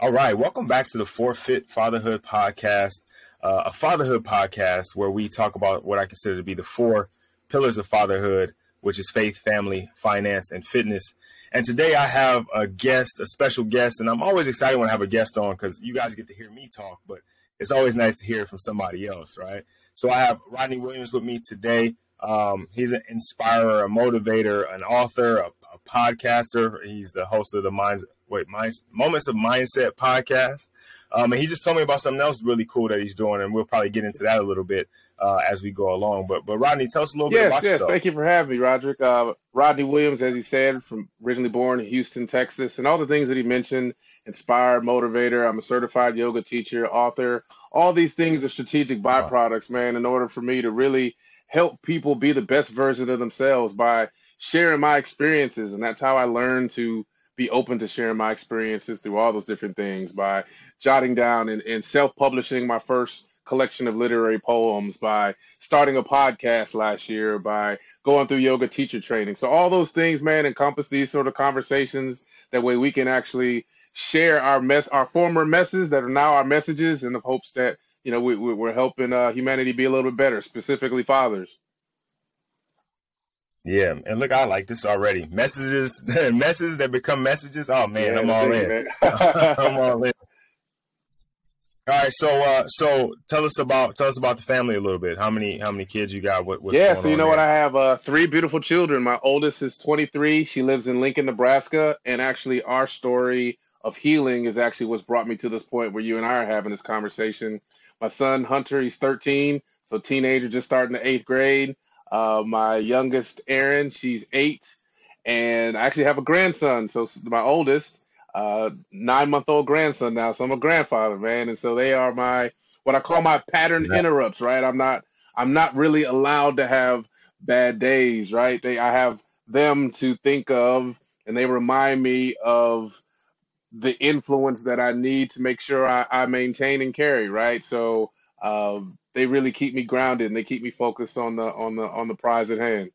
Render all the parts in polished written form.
All right, welcome back to the Forfeit Fatherhood Podcast, a fatherhood podcast where we talk about what I consider to be the four pillars of fatherhood, which is faith, family, finance, and fitness. And today I have a special guest, and I'm always excited when I have a guest on because you guys get to hear me talk, but it's always nice to hear it from somebody else, right? So I have Rodney Williams with me today. He's an inspirer, a motivator, an author, a podcaster. He's the host of the Moments of Mindset podcast. And he just told me about something else really cool that he's doing, and we'll probably get into that a little bit as we go along. But Rodney, tell us a little bit about yourself. Thank you for having me, Roderick. Rodney Williams, as he said, originally born in Houston, Texas, and all the things that he mentioned, inspired, motivator. I'm a certified yoga teacher, author. All these things are strategic byproducts, man, in order for me to really help people be the best version of themselves by sharing my experiences. And that's how I learned to be open to sharing my experiences through all those different things, by jotting down and self-publishing my first collection of literary poems, by starting a podcast last year, by going through yoga teacher training. So all those things, man, encompass these sort of conversations. That way we can actually share our former messes that are now our messages, in the hopes that, you know, we're helping humanity be a little bit better, specifically fathers. Yeah, and look, I like this already. Messages that become messages. Oh man, I'm all in. I'm all in. All right, so tell us about the family a little bit. How many kids you got? What's going so you on know there? what? I have three beautiful children. My oldest is 23. She lives in Lincoln, Nebraska, and actually our story of healing is actually what's brought me to this point where you and I are having this conversation. My son Hunter, he's 13, so teenager, just starting the 8th grade. My youngest, Erin, she's 8, and I actually have a grandson. So my oldest, 9-month-old grandson now. So I'm a grandfather, man, and so they are what I call my pattern interrupts, right? I'm not really allowed to have bad days, right? I have them to think of, and they remind me of the influence that I need to make sure I maintain and carry, right? So they really keep me grounded, and they keep me focused on the prize at hand.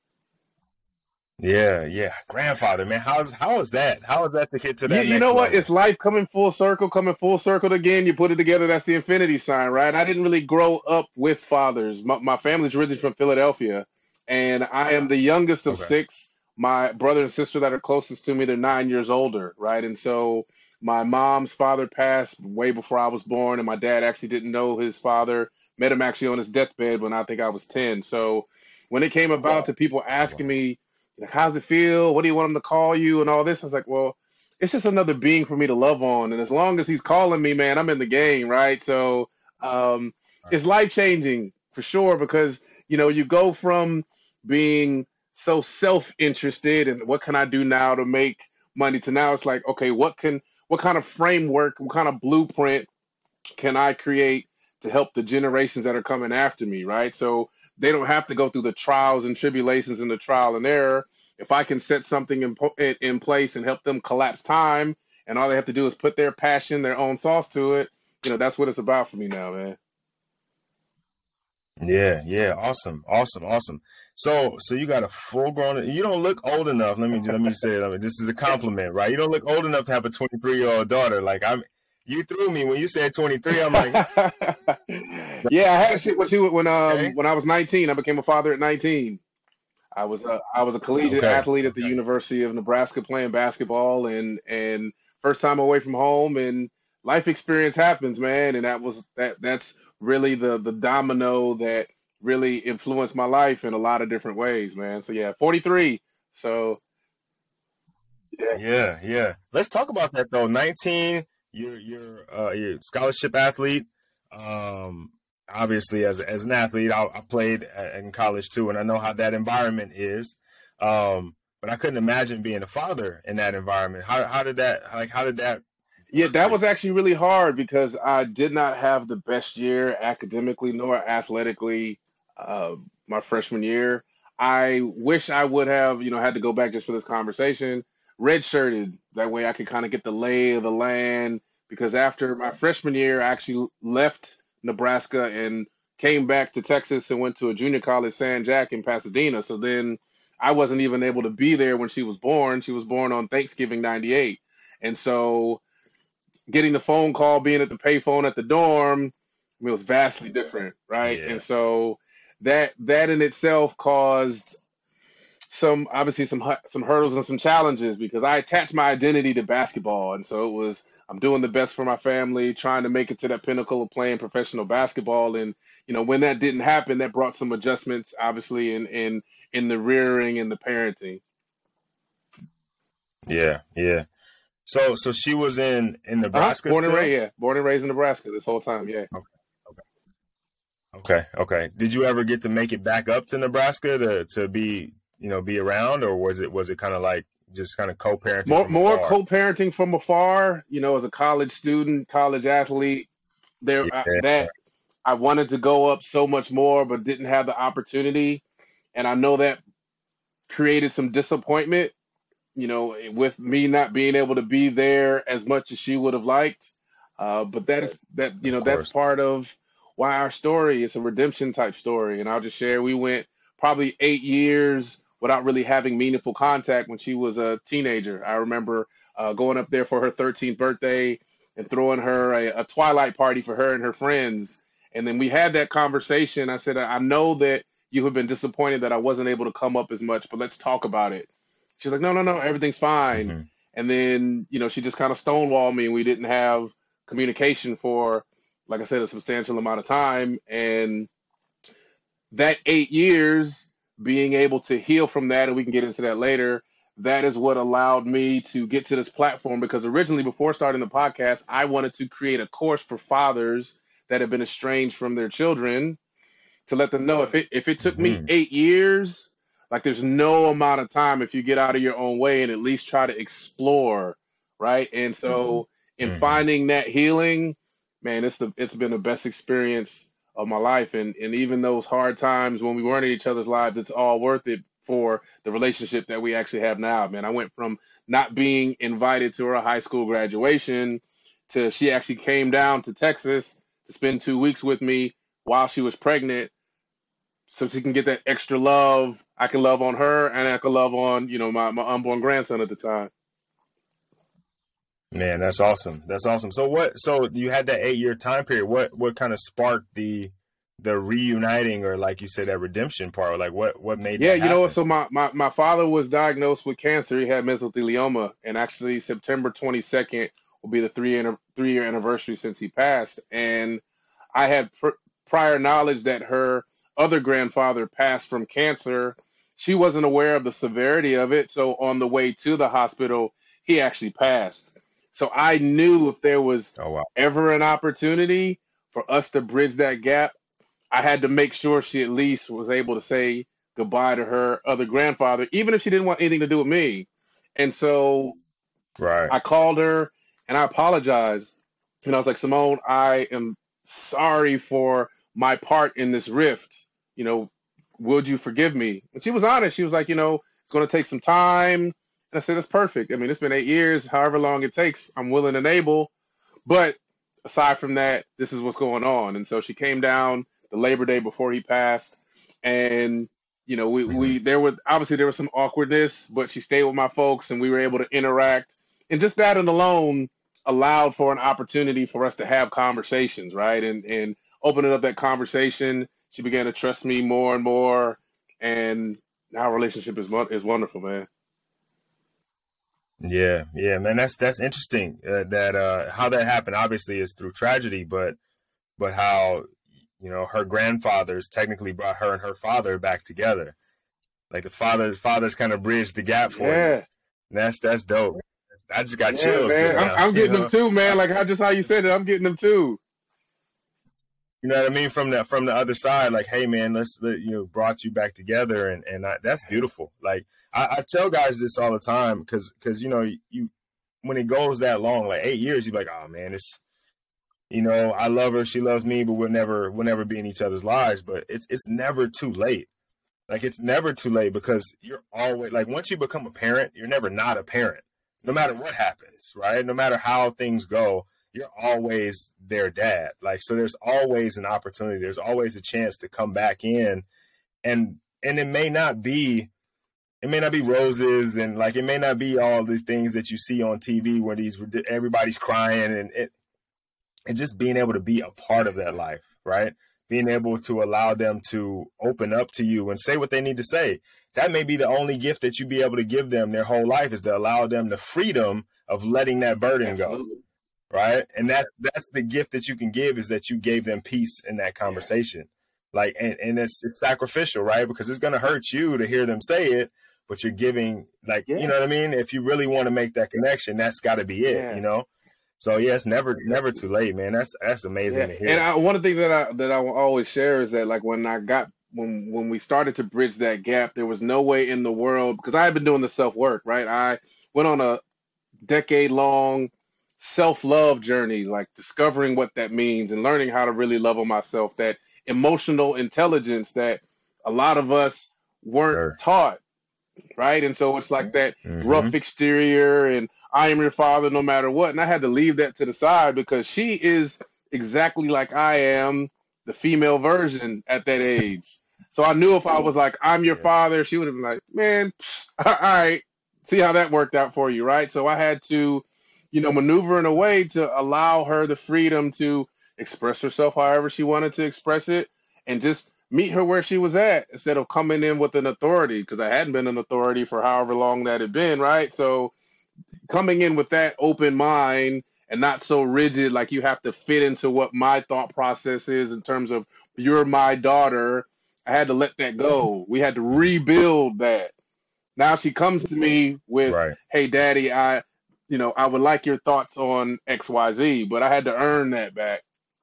Yeah, grandfather, man. How is that? How is that to get to that? You know what? level? It's life coming full circle again. You put it together, that's the infinity sign, right? I didn't really grow up with fathers. My family's originally from Philadelphia, and I am the youngest of 6. My brother and sister that are closest to me, they're 9 years older, right? And so my mom's father passed way before I was born, and my dad actually didn't know his father. Met him actually on his deathbed when I think I was 10. So when it came about to people asking me, like, how's it feel? What do you want him to call you? And all this, I was like, well, it's just another being for me to love on. And as long as he's calling me, man, I'm in the game, right? So it's life-changing for sure, because, you know, you go from being so self-interested and what can I do now to make money, to now it's like, okay, what kind of framework, what kind of blueprint can I create to help the generations that are coming after me, right? So they don't have to go through the trials and tribulations and the trial and error. If I can set something in place and help them collapse time, and all they have to do is put their passion, their own sauce to it, you know, that's what it's about for me now, man. Yeah, awesome. So you got a full grown. You don't look old enough. Let me say it. This is a compliment, right? You don't look old enough to have a 23-year-old daughter. Like you threw me when you said 23. I'm like, yeah, I had shit when I was 19. I became a father at 19. I was a collegiate athlete at the University of Nebraska playing basketball, and first time away from home, and life experience happens, man. And that's really the domino that really influenced my life in a lot of different ways, man. So yeah, 43. So yeah. Let's talk about that though. 19. You're a scholarship athlete. Obviously, as an athlete, I played in college too, and I know how that environment is. But I couldn't imagine being a father in that environment. How did that? Yeah, that was actually really hard because I did not have the best year academically nor athletically my freshman year. I wish I would have, had to go back just for this conversation, redshirted. That way I could kind of get the lay of the land, because after my freshman year, I actually left Nebraska and came back to Texas and went to a junior college, San Jack in Pasadena. So then I wasn't even able to be there when she was born. She was born on Thanksgiving '98. And so getting the phone call, being at the payphone at the dorm, I mean, it was vastly different, right? Yeah. And so that in itself caused some hurdles and some challenges because I attached my identity to basketball, and so it was I'm doing the best for my family, trying to make it to that pinnacle of playing professional basketball, and when that didn't happen, that brought some adjustments, obviously, in the rearing and the parenting. Yeah. Yeah. So she was in Nebraska Born and still? raised, yeah, born and raised in Nebraska this whole time, yeah. Okay. Okay. Did you ever get to make it back up to Nebraska to be be around, or was it kind of like just kind of co-parenting from More afar? co-parenting from afar, as a college student, college athlete, Yeah. that I wanted to go up so much more, but didn't have the opportunity, and I know that created some disappointment, with me not being able to be there as much as she would have liked. But Of that's course. part of why our story is a redemption type story. And I'll just share, we went probably 8 years without really having meaningful contact when she was a teenager. I remember going up there for her 13th birthday and throwing her a twilight party for her and her friends. And then we had that conversation. I said, I know that you have been disappointed that I wasn't able to come up as much, but let's talk about it. She's like, no, everything's fine. Hmm. And then, she just kind of stonewalled me, and we didn't have communication for, like I said, a substantial amount of time. And that 8 years, being able to heal from that, and we can get into that later, that is what allowed me to get to this platform. Because originally, before starting the podcast, I wanted to create a course for fathers that have been estranged from their children to let them know if it took me Hmm. 8 years, like there's no amount of time if you get out of your own way and at least try to explore, right? And so in Hmm. finding that healing, man, it's been the best experience of my life. And even those hard times when we weren't in each other's lives, it's all worth it for the relationship that we actually have now, man. I went from not being invited to her high school graduation to she actually came down to Texas to spend 2 weeks with me while she was pregnant so she can get that extra love. I can love on her and I can love on, my unborn grandson at the time. Man, that's awesome. That's awesome. So you had that 8-year time period. What kind of sparked the reuniting, or like you said, that redemption part? Or like what made Yeah, that happen? so my father was diagnosed with cancer. He had mesothelioma, and actually September 22nd will be the three-year anniversary since he passed. And I had prior knowledge that her other grandfather passed from cancer. She wasn't aware of the severity of it. So on the way to the hospital, he actually passed. So I knew if there was Oh wow. ever an opportunity for us to bridge that gap, I had to make sure she at least was able to say goodbye to her other grandfather, even if she didn't want anything to do with me. And so Right. I called her and I apologized. And I was like, Simone, I am sorry for my part in this rift. Would you forgive me? And she was honest. She was like, it's going to take some time. And I said, that's perfect. I mean, it's been 8 years, however long it takes. I'm willing and able. But aside from that, this is what's going on. And so she came down the Labor Day before he passed. And, Hmm. there was some awkwardness, but she stayed with my folks and we were able to interact. And just that and alone allowed for an opportunity for us to have conversations, right? And opening up that conversation, she began to trust me more and more. And our relationship is wonderful, man. Yeah, man. That's interesting. That how that happened. Obviously, is through tragedy, but how her grandfathers technically brought her and her father back together. Like the fathers kind of bridged the gap for you. Yeah. And that's dope. I just got Yeah, chills man. just I'm, now. I'm getting them too, man. Like how you said it, I'm getting them too. You know what I mean? From the other side, like, hey man, brought you back together, and that's beautiful. Like I tell guys this all the time because you when it goes that long, like 8 years, you're like, oh man, it's I love her, she loves me, but we'll never be in each other's lives. But it's never too late. Like it's never too late because you're always like once you become a parent, you're never not a parent, no matter what happens, right? No matter how things go, you're always their dad. Like so, there's always an opportunity. There's always a chance to come back in, and it may not be it may not be roses, and like it may not be all these things that you see on TV where everybody's crying, and just being able to be a part of that life, right? Being able to allow them to open up to you and say what they need to say. That may be the only gift that you be able to give them their whole life, is to allow them the freedom of letting that burden go, right? And that's the gift that you can give, is that you gave them peace in that conversation. Like, and it's sacrificial, right? Because it's going to hurt you to hear them say it, but you're giving, like, you know what I mean? If you really want to make that connection, that's got to be it, you know? So yeah, it's never too late, man. That's amazing to hear. And one of the things that I will always share is that, like, when we started to bridge that gap, there was no way in the world, because I had been doing the self-work, right? I went on a decade-long self-love journey, like discovering what that means and learning how to really love on myself, that emotional intelligence that a lot of us weren't taught. Right. And so it's like that rough exterior and I am your father no matter what. And I had to leave that to the side, because she is exactly like I am, the female version at that age. So I knew if I was like, I'm your father, she would have been like, man, all right, see how that worked out for you. Right. So I had to, maneuver in a way to allow her the freedom to express herself however she wanted to express it, and just meet her where she was at, instead of coming in with an authority, because I hadn't been an authority for however long that had been, right? So coming in with that open mind and not so rigid, like you have to fit into what my thought process is in terms of you're my daughter. I had to let that go. We had to rebuild that. Now she comes to me with, hey, Daddy, I would like your thoughts on XYZ, but I had to earn that back.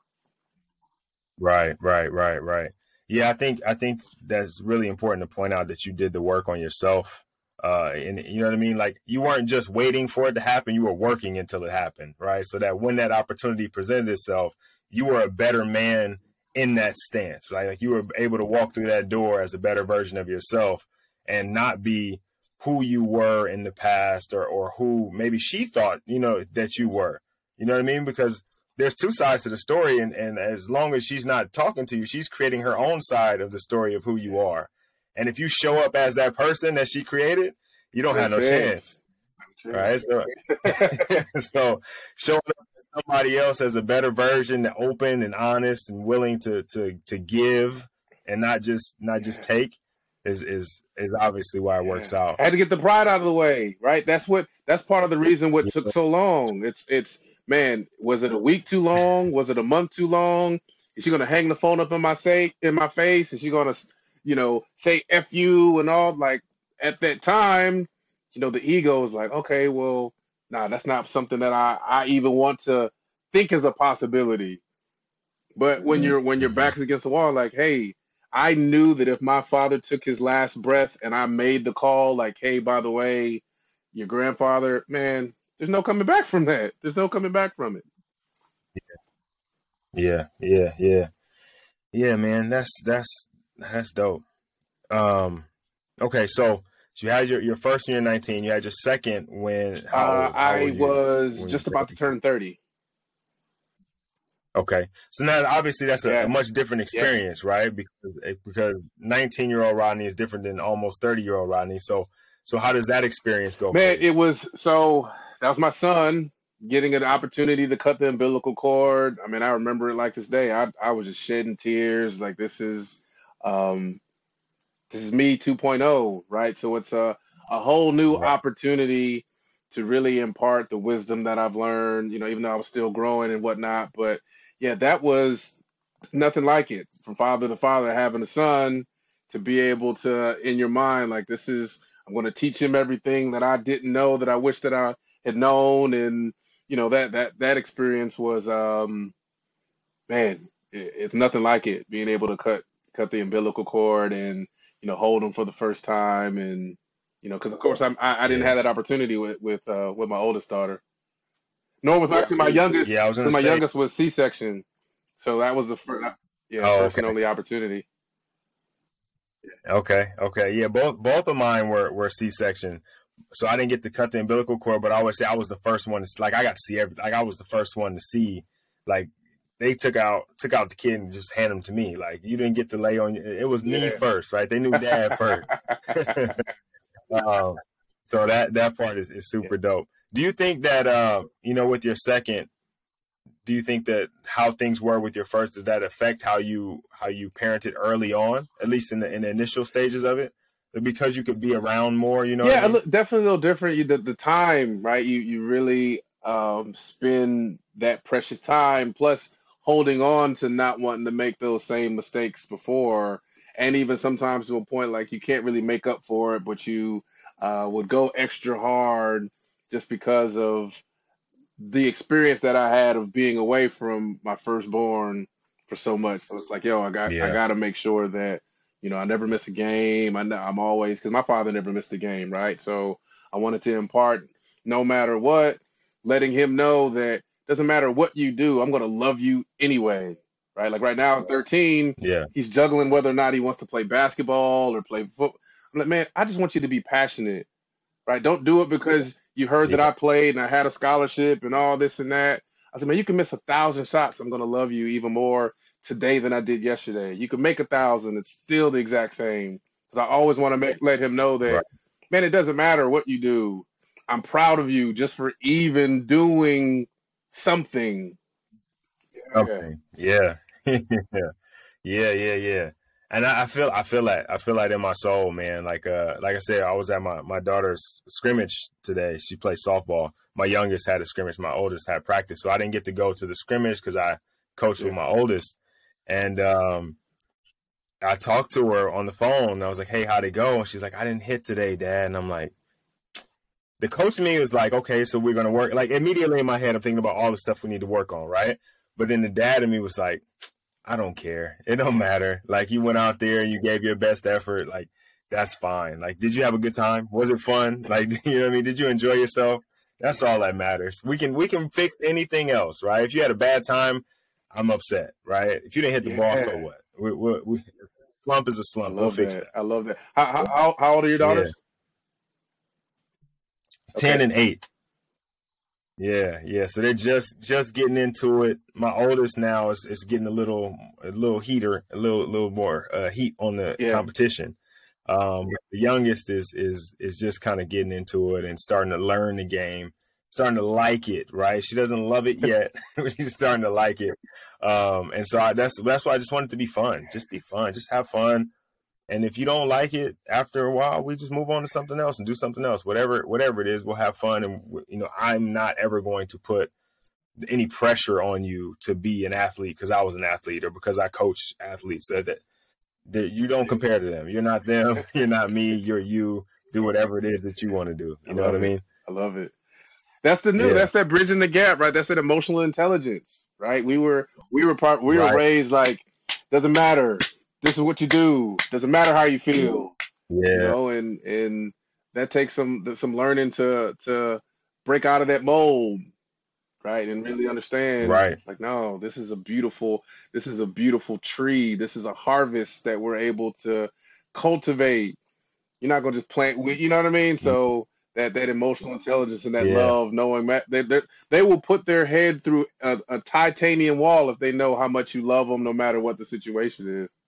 Right. Yeah, I think that's really important to point out, that you did the work on yourself. And you know what I mean? Like, you weren't just waiting for it to happen, you were working until it happened, right? So that when that opportunity presented itself, you were a better man in that stance, right? Like, you were able to walk through that door as a better version of yourself, and not be who you were in the past, or who maybe she thought, that you were. You know what I mean? Because there's two sides to the story, and as long as she's not talking to you, she's creating her own side of the story of who you are. And if you show up as that person that she created, you don't have no chance. Right? So showing up as somebody else as a better version, open and honest and willing to give, and not just take, is obviously why it works out. I had to get the pride out of the way, right? That's part of the reason what took so long. It's man, was it a week too long? Was it a month too long? Is she gonna hang the phone up in my face? Is she gonna, say F you and all? Like, at that time, the ego is like, okay, well, nah, that's not something that I even want to think is a possibility. But when your back is against the wall, like, hey, I knew that if my father took his last breath and I made the call, like, hey, by the way, your grandfather, man, there's no coming back from that. There's no coming back from it. Yeah, man. That's dope. Okay, so you had your first when you were 19. You had your second when I was just about to turn 30. Okay, so now obviously that's a much different experience, right? Because 19-year-old Rodney is different than almost 30-year-old Rodney. So how does that experience go? Man, that was my son getting an opportunity to cut the umbilical cord. I mean, I remember it like this day. I was just shedding tears. Like, this is me 2.0, right? So it's a whole new opportunity to really impart the wisdom that I've learned, even though I was still growing and whatnot. But yeah, that was nothing like it. From father to father, having a son, to be able to, in your mind, like, I'm going to teach him everything that I didn't know, that I wish that I had known. And, that experience was, man, it's nothing like it, being able to cut the umbilical cord and, hold him for the first time. And, because of course I didn't have that opportunity with my oldest daughter, nor with actually my youngest. Yeah, my youngest was C-section, so that was the first and only opportunity. Okay, yeah, both of mine were C-section, so I didn't get to cut the umbilical cord. But I always say I was the first one to, like, I got to see everything. Like, I was the first one to see, like, they took out the kid and just hand him to me. Like, you didn't get to lay on. It was me first, right? They knew Dad first. Um, so that part is super dope. Do you think that with your second, do you think that how things were with your first, does that affect how you parented early on, at least in the initial stages of it? Because you could be around more, you know what I mean? Definitely a little different. The time, right? You really spend that precious time, plus holding on to not wanting to make those same mistakes before, and even sometimes to a point like you can't really make up for it, but you would go extra hard just because of the experience that I had of being away from my firstborn for so much. So it's like, yo, I Yeah. got to make sure that I never miss a game. I'm always, because my father never missed a game, right? So I wanted to impart, no matter what, letting him know that doesn't matter what you do, I'm going to love you anyway, right? Like right now, at 13, Yeah. he's juggling whether or not he wants to play basketball or play football. I'm like, man, I just want you to be passionate, right? Don't do it because you heard that Yeah. I played and I had a scholarship and all this and that. I said, man, you can miss 1,000 shots. I'm going to love you even more today than I did yesterday. You can make 1,000. It's still the exact same. Because I always want to let him know that, Right. man, it doesn't matter what you do. I'm proud of you just for even doing something. Yeah. Something. Yeah. Yeah. Yeah. And I feel like in my soul, man. Like I said, I was at my daughter's scrimmage today. She played softball. My youngest had a scrimmage. My oldest had practice. So I didn't get to go to the scrimmage because I coached Yeah. with my oldest. And I talked to her on the phone. And I was like, "Hey, how'd it go?" And she's like, "I didn't hit today, Dad." And I'm like, the coach in me was like, "Okay, so we're gonna work." Like immediately in my head, I'm thinking about all the stuff we need to work on, right? But then the dad in me was like, I don't care. It don't matter. Like you went out there, you gave your best effort. Like that's fine. Like, did you have a good time? Was it fun? Like, you know what I mean? Did you enjoy yourself? That's all that matters. We can fix anything else, right? If you had a bad time, I'm upset, right? If you didn't hit the ball, so Yeah. what? Slump is a I slump. We'll love fix that. that. I love that. How old are your Yeah, daughters? 10 Okay. and 8. Yeah. So they're just getting into it. My oldest now is getting a little heater, a little more heat on the Yeah. competition. The youngest is just kind of getting into it and starting to learn the game, starting to like it. Right? She doesn't love it yet, but she's starting to like it. And so that's why I just want it to be fun. Just be fun. Just have fun. And if you don't like it after a while, we just move on to something else and do something else. Whatever it is, we'll have fun. And I'm not ever going to put any pressure on you to be an athlete because I was an athlete or because I coach athletes. That you don't compare to them. You're not them. You're not me. You're you. Do whatever it is that you want to do. I You know what I love it. mean? I love it. That's Yeah. that bridging the gap, right? That's that emotional intelligence, right? We were Right. raised like, doesn't matter. This is what you do. Doesn't matter how you feel, Yeah. and that takes some learning to break out of that mold, right? And really understand, Right. like, no, this is a beautiful tree. This is a harvest that we're able to cultivate. You're not gonna just plant you know what I mean? So that emotional intelligence and that Yeah. love, knowing that they will put their head through a titanium wall if they know how much you love them, no matter what the situation is.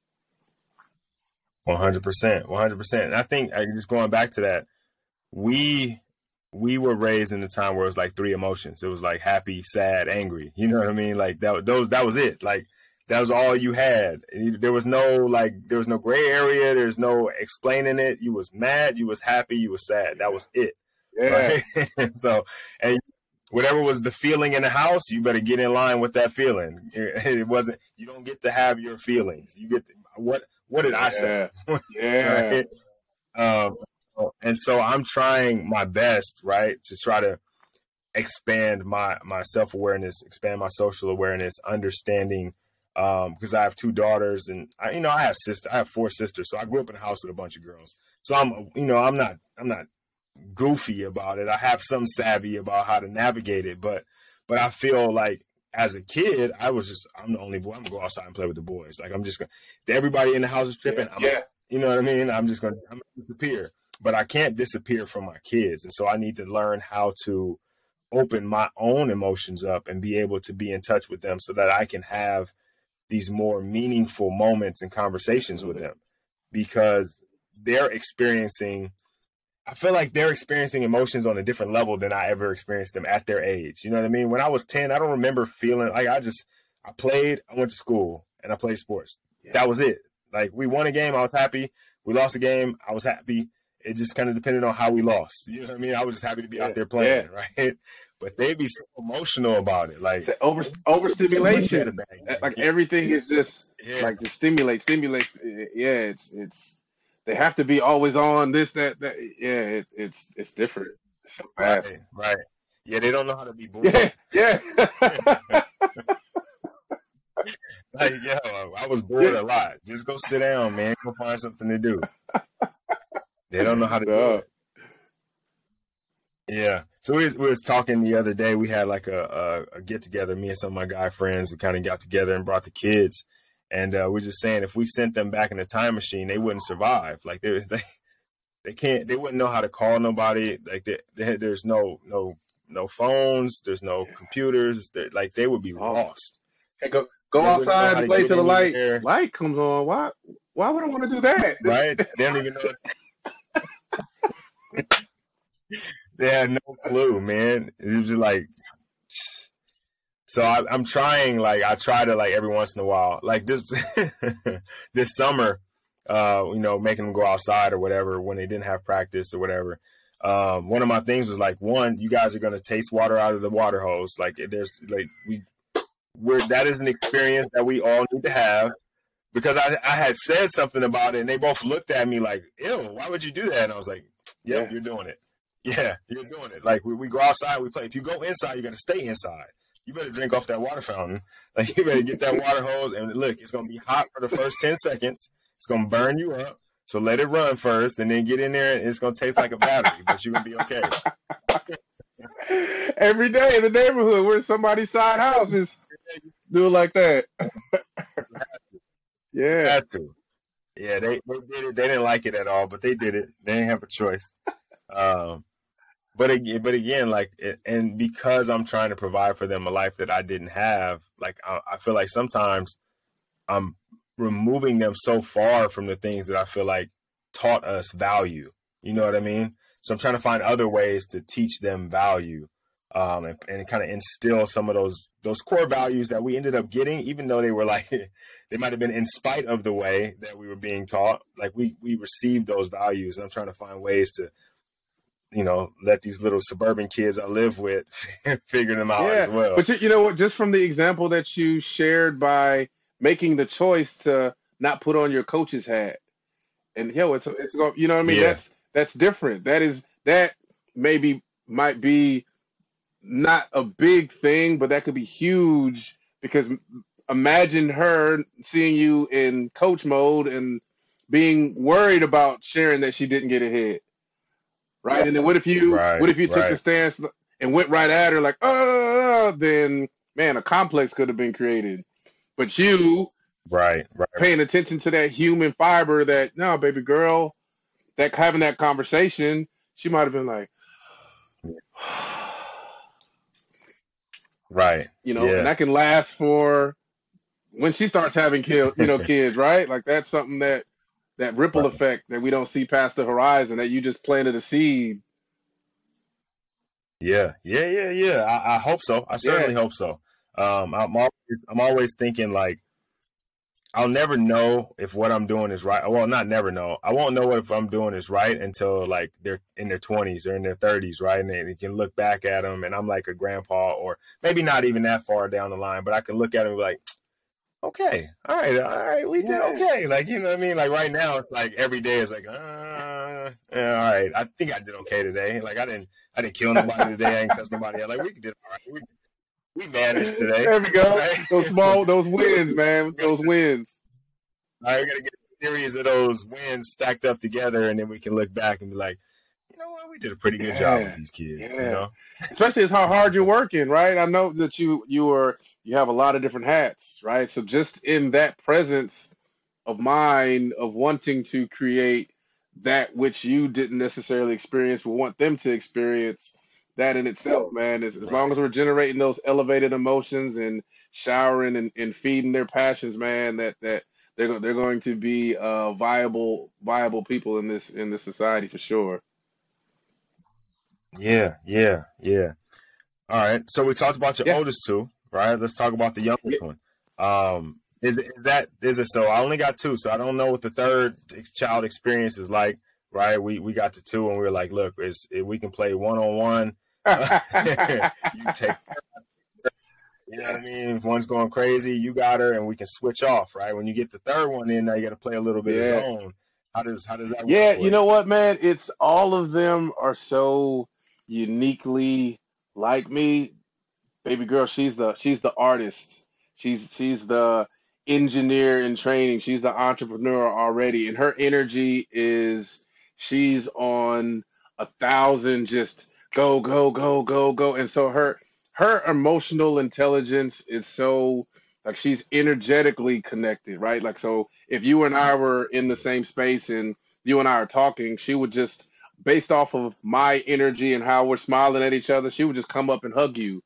100%. 100%. And I think just going back to that, we were raised in a time where it was like three emotions. It was like happy, sad, angry. You know what I mean? Like that was it. Like that was all you had. There was no gray area. There's no explaining it. You was mad, you was happy, you was sad. That was it. Yeah, Right. So, and whatever was the feeling in the house, you better get in line with that feeling. It wasn't, you don't get to have your feelings. You get what did I say? yeah, yeah. Right. Um, and so I'm trying my best, right, to try to expand my self awareness, expand my social awareness, understanding. Because I have two daughters, and I have 4 sisters. So I grew up in a house with a bunch of girls. So I'm not goofy about it. I have some savvy about how to navigate it, but I feel like as a kid, I'm the only boy. I'm gonna go outside and play with the boys. Like I'm just gonna, everybody in the house is Yeah, tripping. yeah. You know what I mean? I'm gonna disappear, but I can't disappear from my kids, and so I need to learn how to open my own emotions up and be able to be in touch with them so that I can have these more meaningful moments and conversations with Absolutely. them because they're experiencing. I feel like they're experiencing emotions on a different level than I ever experienced them at their age. You know what I mean? When I was 10, I don't remember feeling like I played, I went to school, and I played sports. Yeah. That was it. Like, we won a game, I was happy. We lost a game, I was happy. It just kind of depended on how we lost. You know what I mean? I was just happy to be out there playing, right? But they'd be so emotional about it. Like, overstimulation. Like, everything is just like just stimulate. Yeah, it's they have to be always on this, that. Yeah, it's different. It's so fast. Right. Yeah, they don't know how to be bored. Yeah. Like, I was bored a lot. Just go sit down, man. Go find something to do. They don't know how to do it. Yeah. So we was talking the other day. We had like a get together. Me and some of my guy friends. We kind of got together and brought the kids. And we're just saying, if we sent them back in a time machine, they wouldn't survive. Like, they can't. They wouldn't know how to call nobody. Like, there's no phones. There's no computers. Like, they would be lost. Hey, go outside and play till the light comes on. Why would I want to do that? Right? They don't even know. They had no clue, man. It was just like, so I'm trying, like, I try to, like, every once in a while, like this summer, making them go outside or whatever when they didn't have practice or whatever. One of my things was like, you guys are going to taste water out of the water hose. Like, there's like, that is an experience that we all need to have, because I had said something about it and they both looked at me like, ew, why would you do that? And I was like, yep, you're doing it. Yeah, you're doing it. Like, we go outside, we play. If you go inside, you got to stay inside. You better drink off that water fountain. Like, you better get that water hose. And look, it's going to be hot for the first 10 seconds. It's going to burn you up. So let it run first and then get in there, and it's going to taste like a battery, but you're going to be okay. Every day in the neighborhood, we're somebody's side house, just do it like that. Yeah. Had to. Yeah, they did it. They didn't like it at all, but they did it. They didn't have a choice. But again, like, and because I'm trying to provide for them a life that I didn't have, like, I feel like sometimes I'm removing them so far from the things that I feel like taught us value. You know what I mean? So I'm trying to find other ways to teach them value, and kind of instill some of those core values that we ended up getting, even though they were like, they might have been in spite of the way that we were being taught. Like, we received those values, and I'm trying to find ways to, let these little suburban kids I live with figure them out as well. But you know what? Just from the example that you shared by making the choice to not put on your coach's hat, and it's you know what I mean? Yeah. That's different. That might be not a big thing, but that could be huge, because imagine her seeing you in coach mode and being worried about sharing that she didn't get a hit. Right. And then what if you took the stance and went right at her like, then, man, a complex could have been created. But you paying attention to that human fiber, that, no, baby girl, that having that conversation, she might have been like, right. And that can last for when she starts having kids, right? Like, that's something that ripple effect that we don't see past the horizon, that you just planted a seed. Yeah. I hope so. I certainly hope so. I'm always thinking, like, I'll never know if what I'm doing is right. Well, not never know. I won't know if I'm doing is right until, like, they're in their 20s or in their 30s, right? And they can look back at them, and I'm like a grandpa, or maybe not even that far down the line, but I can look at them and be like, okay, all right, we did okay. Like, you know what I mean? Like, right now, it's like every day is like, all right, I think I did okay today. Like, I didn't kill nobody today. I didn't cuss nobody out. Like, we did all right. We managed today. There we go. Right? Those wins, man. Those wins. All right, we're gonna get a series of those wins stacked up together, and then we can look back and be like, you know what, we did a pretty good job with these kids. Especially as how hard you're working, right? I know that you have a lot of different hats, right? So just in that presence of mind of wanting to create that which you didn't necessarily experience, but want them to experience, that in itself, man, as long as we're generating those elevated emotions and showering and feeding their passions, man, that they're going to be viable people in this society for sure. Yeah, yeah, yeah. All right. So we talked about your Yeah. oldest two, right? Let's talk about the Yeah. youngest one. Is it so I only got two, so I don't know what the third child experience is like, right? We got to two and we were like, look, we can play one on one. You take, you know what I mean? If one's going crazy, you got her, and we can switch off, right? When you get the third one in, now you got to play a little bit of Yeah. zone. How does that work Yeah, for you you? know what, man? It's all of them are so uniquely like me. Baby girl, she's the artist. She's the engineer in training. She's the entrepreneur already, and her energy is she's on 1,000, just go, go, go, go, go. And so her emotional intelligence is so like she's energetically connected, right? Like so if you and I were in the same space and you and I are talking, she would just based off of my energy and how we're smiling at each other, she would just come up and hug you,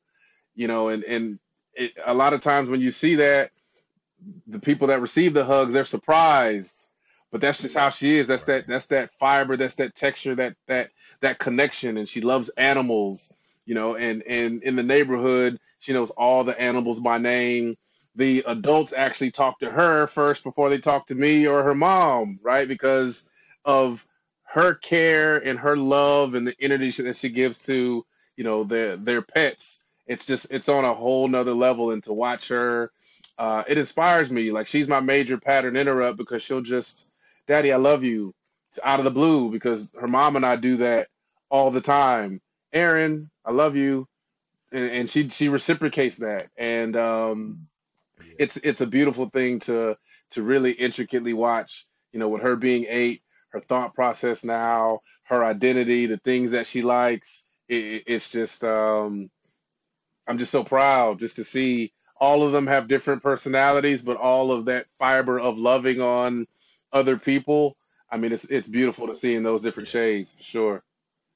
a lot of times when you see that, the people that receive the hugs, they're surprised, but that's just how she is. That's Right. that fiber, that's that texture, that connection. And she loves animals, and in the neighborhood she knows all the animals by name. The adults actually talk to her first before they talk to me or her mom, right? Because of her care and her love and the energy that she gives to their pets. It's on a whole nother level. And to watch her, it inspires me. Like she's my major pattern interrupt because she'll just, Daddy, I love you. It's out of the blue because her mom and I do that all the time. Aaron, I love you, and she reciprocates that, and Yeah. it's a beautiful thing to really intricately watch. With her being 8, her thought process now, her identity, the things that she likes. It's just I'm just so proud just to see all of them have different personalities, but all of that fiber of loving on other people. I mean, it's beautiful to see in those different Yeah. shades for sure.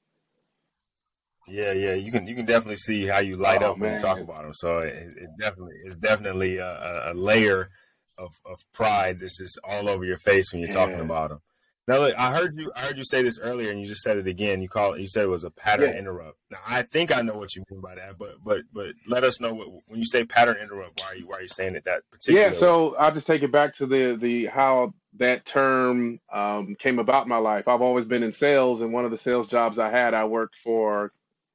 Yeah, yeah, you can definitely see how you light Oh up when you talk man, about them. So it's definitely a layer of pride that's just all over your face when you're talking yeah, about them. Now, look, I heard you say this earlier, and you just said it again. You said it was a pattern yes, interrupt. Now, I think I know what you mean by that, but let us know when you say pattern interrupt. Why are you saying it that yeah. particular way? So I'll just take it back to the how that term came about in my life. I've always been in sales, and one of the sales jobs I had, I worked for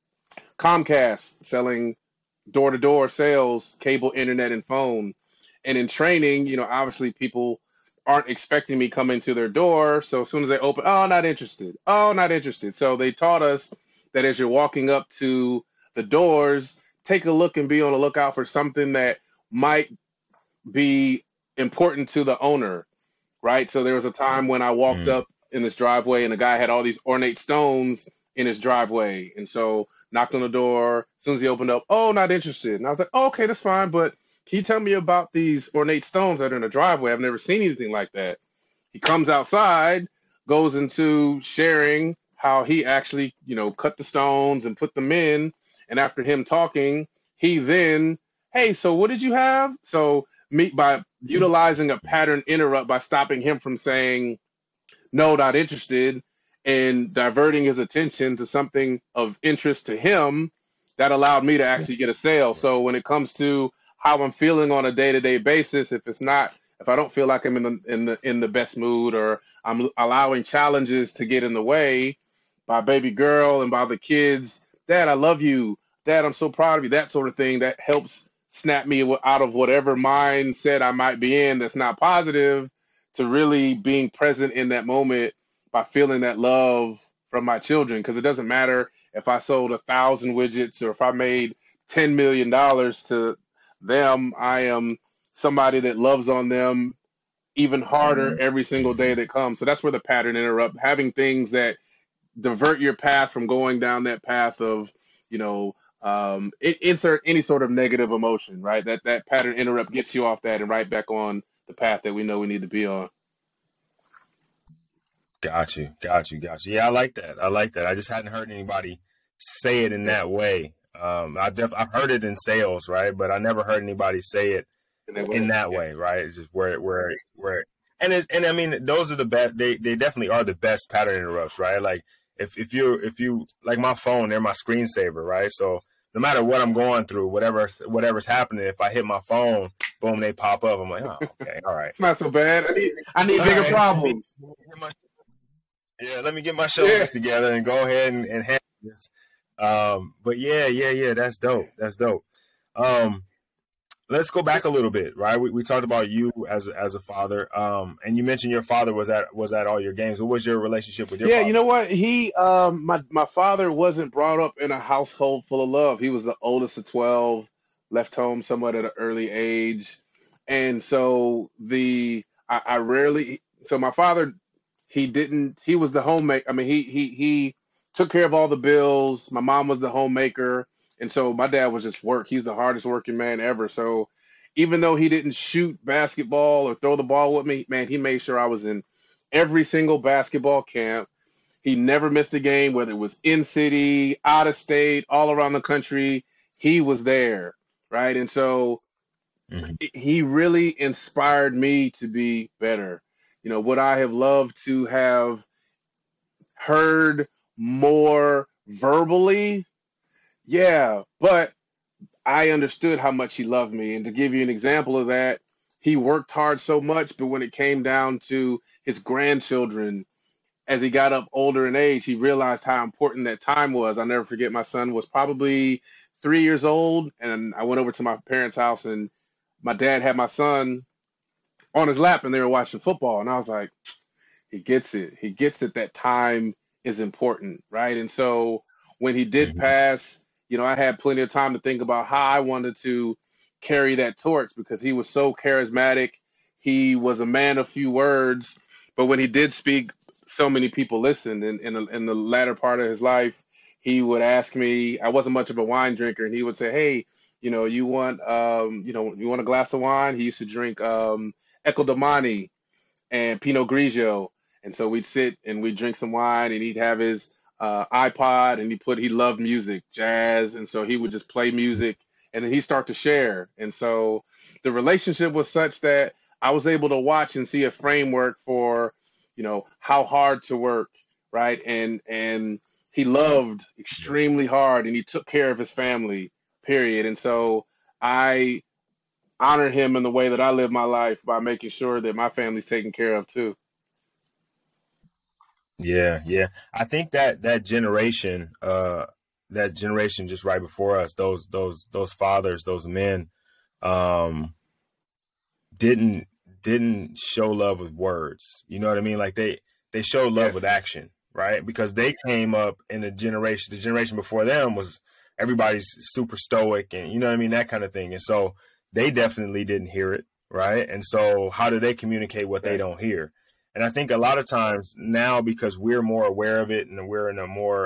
Comcast selling door to door sales, cable, internet, and phone. And in training, obviously people aren't expecting me coming to their door. So as soon as they open, oh, not interested. Oh, not interested. So they taught us that as you're walking up to the doors, take a look and be on the lookout for something that might be important to the owner, right? So there was a time when I walked Mm, up in this driveway and the guy had all these ornate stones in his driveway. And so knocked on the door. As soon as he opened up, oh, not interested. And I was like, oh, okay, that's fine. But can you tell me about these ornate stones that are in the driveway? I've never seen anything like that. He comes outside, goes into sharing how he actually, cut the stones and put them in. And after him talking, he then, hey, so what did you have? So me by utilizing a pattern interrupt by stopping him from saying no, not interested, and diverting his attention to something of interest to him, that allowed me to actually get a sale. So right. when it comes to how I'm feeling on a day-to-day basis, if I don't feel like I'm in the best mood, or I'm allowing challenges to get in the way by baby girl and by the kids, Dad, I love you. Dad, I'm so proud of you. That sort of thing that helps snap me out of whatever mindset I might be in that's not positive, to really being present in that moment by feeling that love from my children. Because it doesn't matter if I sold 1,000 widgets or if I made $10 million to them. I am somebody that loves on them even harder every single day Hmm. that comes. So that's where the pattern interrupt, having things that divert your path from going down that path of, insert any sort of negative emotion, right? That pattern interrupt gets you off that and right back on the path that we know we need to be on. Got you, got you, got you. Yeah, I like that. I like that. I just hadn't heard anybody say it in Yeah. that way. I've heard it in sales, right? But I never heard anybody say it In that in way. that Yeah. way, right? It's just where, and I mean, those are the best. They definitely are the best pattern interrupts, right? Like if you like my phone, they're my screensaver, right? So no matter what I'm going through, whatever's happening, if I hit my phone, boom, they pop up. I'm like, oh, okay, all right. It's not so bad. I need bigger problems. Let me get my shoulders together and go ahead and handle this. But yeah, that's dope. That's dope. Let's go back a little bit, right? We talked about you as a father, and you mentioned your father was at all your games. What was your relationship with your father? Yeah, you know what? My father wasn't brought up in a household full of love. He was the oldest of 12, left home somewhat at an early age, and so I rarely. So my father, he was the homemaker. I mean, he took care of all the bills. My mom was the homemaker. And so my dad was just work. He's the hardest working man ever. So even though he didn't shoot basketball or throw the ball with me, man, he made sure I was in every single basketball camp. He never missed a game, whether it was in city, out of state, all around the country. He was there, right? And so he really inspired me to be better. You know, would I have loved to have heard more verbally? Yeah, but I understood how much he loved me. And to give you an example of that, he worked hard so much, but when it came down to his grandchildren, as he got up older in age, he realized how important that time was. I'll never forget, my son was probably 3 years old, and I went over to my parents' house, and my dad had my son on his lap, and they were watching football. And I was like, he gets it. He gets that time is important, right? And so when he did pass, you know, I had plenty of time to think about how I wanted to carry that torch because he was so charismatic. He was a man of few words, but when he did speak, so many people listened. And in the latter part of his life, he would ask me, I wasn't much of a wine drinker, and he would say, hey, you know, you want a glass of wine? He used to drink Ecco Domani and Pinot Grigio. And so we'd sit and we'd drink some wine, and he'd have his iPod, and he loved music, jazz, and so he would just play music, and then he'd start to share. And so the relationship was such that I was able to watch and see a framework for, you know, how hard to work, right? And he loved extremely hard, and he took care of his family, period. And so I honor him in the way that I live my life by making sure that my family's taken care of too. Yeah. I think that generation just right before us, those fathers, those men, didn't show love with words. You know what I mean? Like they showed love with action, right? Because they came up in the generation before them was everybody's super stoic and you know what I mean, that kind of thing. And so they definitely didn't hear it, right? And so how do they communicate what they don't hear? And I think a lot of times now, because we're more aware of it and we're in a more,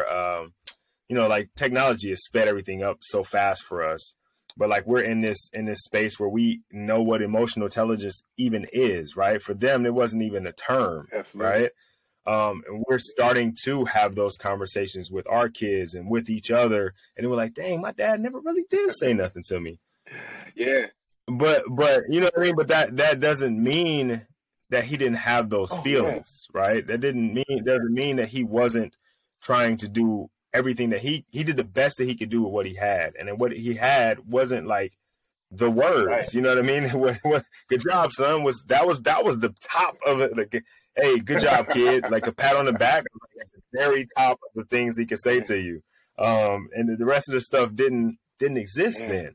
like technology has sped everything up so fast for us. But like we're in this space where we know what emotional intelligence even is, right? For them, it wasn't even a term, right? And we're starting to have those conversations with our kids and with each other. And we're like, dang, my dad never really did say nothing to me. Yeah. But you know what I mean? But that doesn't mean that he didn't have those feelings, right? That doesn't mean that he wasn't trying to do everything that he did the best that he could do with what he had. And then what he had wasn't like the words, you know what I mean? Good job, son. That was the top of it. Like, hey, good job, kid. Like a pat on the back, like at the very top of the things he could say to you. And the rest of the stuff didn't exist then.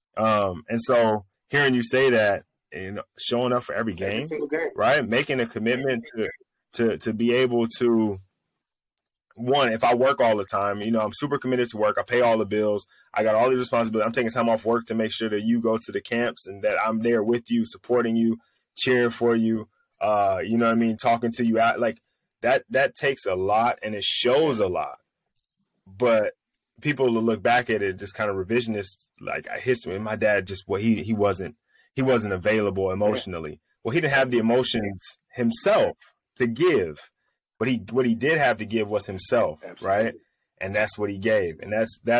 And so hearing you say that, and showing up for every game, right? Making a commitment to be able to, one, if I work all the time, you know, I'm super committed to work. I pay all the bills. I got all these responsibilities. I'm taking time off work to make sure that you go to the camps and that I'm there with you, supporting you, cheering for you. You know what I mean? Talking to you out like that takes a lot and it shows a lot, but people will look back at it just kind of revisionist, like history. And my dad just, he wasn't available emotionally. Well, he didn't have the emotions himself to give, but what he did have to give was himself, right? And that's what he gave, and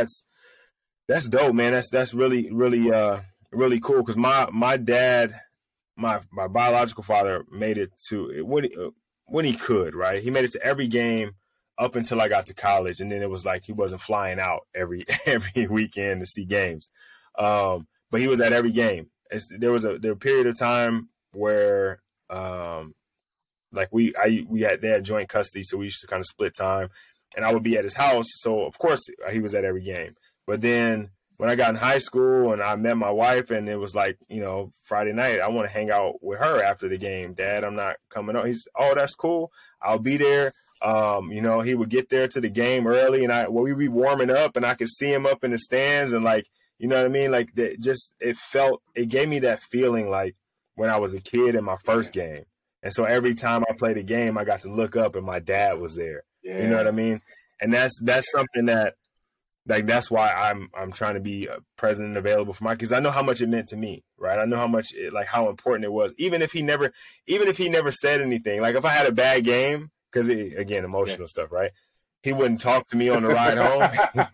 that's dope, man. That's really really cool because my dad, my biological father, made it to when he could, right? He made it to every game up until I got to college. And then it was like he wasn't flying out every weekend to see games. But he was at every game. There was a period of time where like they had joint custody, so we used to kind of split time, and I would be at his house. So of course he was at every game. But then when I got in high school and I met my wife, and it was like, Friday night, I want to hang out with her after the game. Dad, I'm not coming up. He's, oh, that's cool. I'll be there. He would get there to the game early, and we'd be warming up, and I could see him up in the stands, and like, you know what I mean? Like it gave me that feeling like when I was a kid in my first game. And so every time I played a game, I got to look up and my dad was there. Yeah. You know what I mean? And that's something that, like, that's why I'm trying to be present and available for because I know how much it meant to me, right? I know how much how important it was. Even if he never said anything, like if I had a bad game, because again, emotional stuff, right? He wouldn't talk to me on the ride home.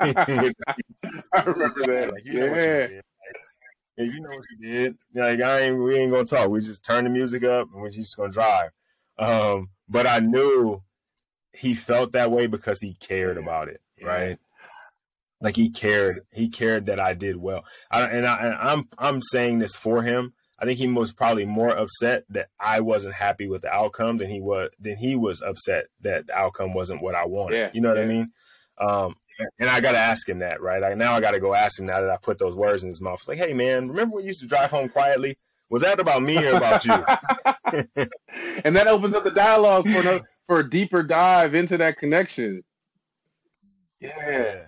I remember that. Like, you know what you did. Like, you know what you did. Like, we ain't gonna talk. We just turn the music up and we're just gonna drive. But I knew he felt that way because he cared about it, right? Like he cared that I did well. I'm saying this for him. I think he was probably more upset that I wasn't happy with the outcome than he was upset that the outcome wasn't what I wanted. Yeah, you know what I mean? And I got to ask him that, right? Now I got to go ask him now that I put those words in his mouth. It's like, hey, man, remember when you used to drive home quietly? Was that about me or about you? And that opens up the dialogue for a deeper dive into that connection. Yeah.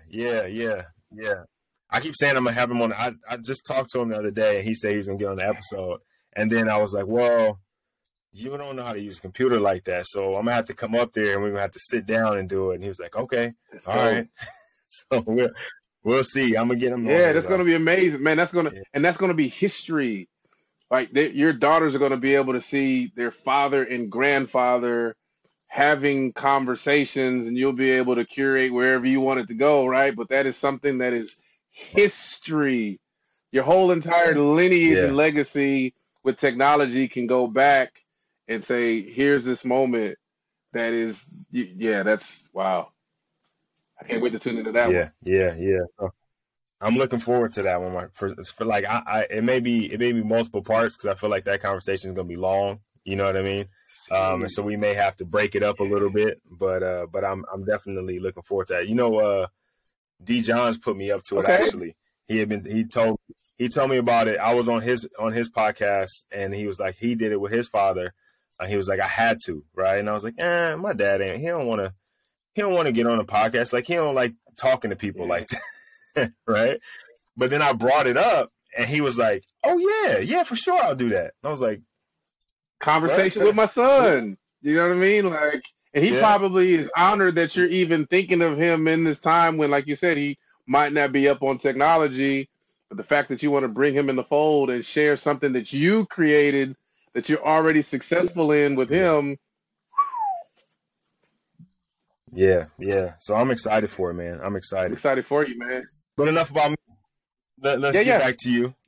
I keep saying I'm going to have him on. I just talked to him the other day, and he said he was going to get on the episode. And then I was like, well, you don't know how to use a computer like that, so I'm going to have to come up there, and we're going to have to sit down and do it. And he was like, okay, all right. So we'll see. I'm going to get him on. Yeah, that's going to be amazing, man. That's going to be history. Like, your daughters are going to be able to see their father and grandfather having conversations, and you'll be able to curate wherever you want it to go, right? But that is something that is history. Your whole entire lineage and legacy with technology can go back and say, here's this moment that is, that's wow. I can't wait to tune into that one. Yeah. I'm looking forward to that one. For like, it may be multiple parts because I feel like that conversation is going to be long. You know what I mean? And so we may have to break it up a little bit, but I'm definitely looking forward to that. D. Johns put me up to it. Actually. He told me about it. I was on his podcast, and he was like, he did it with his father. He was like, I had to, right? And I was like, my dad ain't. He don't want to get on a podcast. Like, he don't like talking to people like that, right? But then I brought it up, and he was like, oh yeah, for sure, I'll do that. And I was like, conversation with my son. You know what I mean? Like, and he probably is honored that you're even thinking of him in this time when, like you said, he might not be up on technology, but the fact that you want to bring him in the fold and share something that you created that you're already successful in with him. Yeah. So I'm excited for it, man. I'm excited for you, man. But enough about me. Let's get back to you.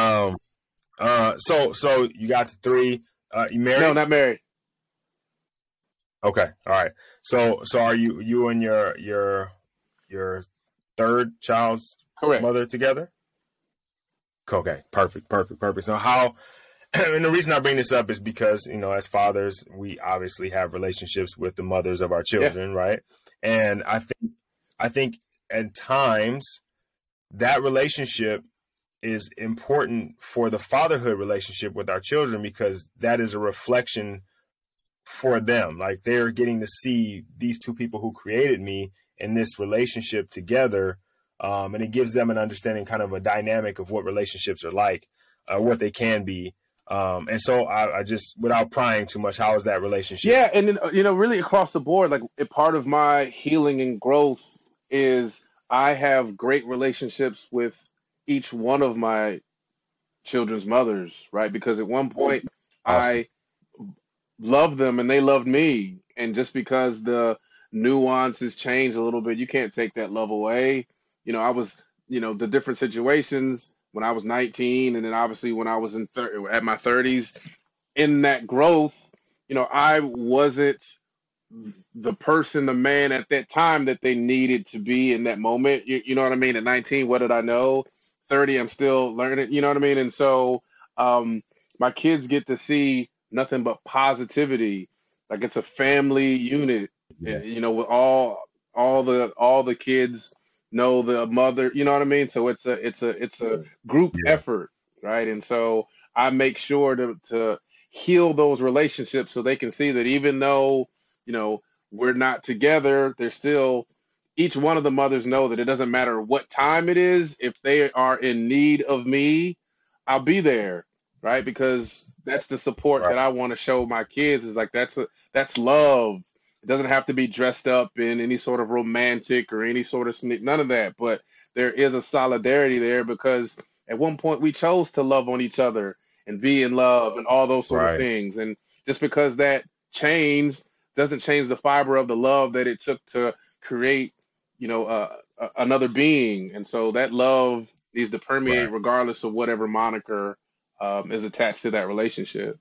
So you got the 3. You married? No, not married. Okay. All right. So are you and your third child's mother together? Okay. Perfect. So how, and the reason I bring this up is because, as fathers, we obviously have relationships with the mothers of our children, right? And I think at times that relationship is important for the fatherhood relationship with our children because that is a reflection for them. Like, they're getting to see these two people who created me in this relationship together. And it gives them an understanding, kind of a dynamic of what relationships are like, what they can be. And so I just, without prying too much, how is that relationship? Yeah. And then, really across the board, like, a part of my healing and growth is I have great relationships with each one of my children's mothers, right? Because at one point I loved them and they loved me. And just because the nuances change a little bit, you can't take that love away. I was, the different situations when I was 19, and then obviously when I was at my 30s, in that growth, I wasn't the person, the man at that time that they needed to be in that moment. You know what I mean? At 19, what did I know? 30, I'm still learning. You know what I mean? And so my kids get to see nothing but positivity. Like it's a family unit. Yeah. You know, with all the kids know the mother. You know what I mean? So it's a group Yeah. effort, right? And so I make sure to heal those relationships so they can see that even though we're not together, they're still, each one of the mothers know that it doesn't matter what time it is. If they are in need of me, I'll be there, right? Because that's the support Right. that I want to show my kids, is like that's love. It doesn't have to be dressed up in any sort of romantic or any sort of none of that, but there is a solidarity there because at one point we chose to love on each other and be in love and all those sort of Right. things. And just because that changed doesn't change the fiber of the love that it took to create, another being. And so that love needs to permeate Right. regardless of whatever moniker is attached to that relationship.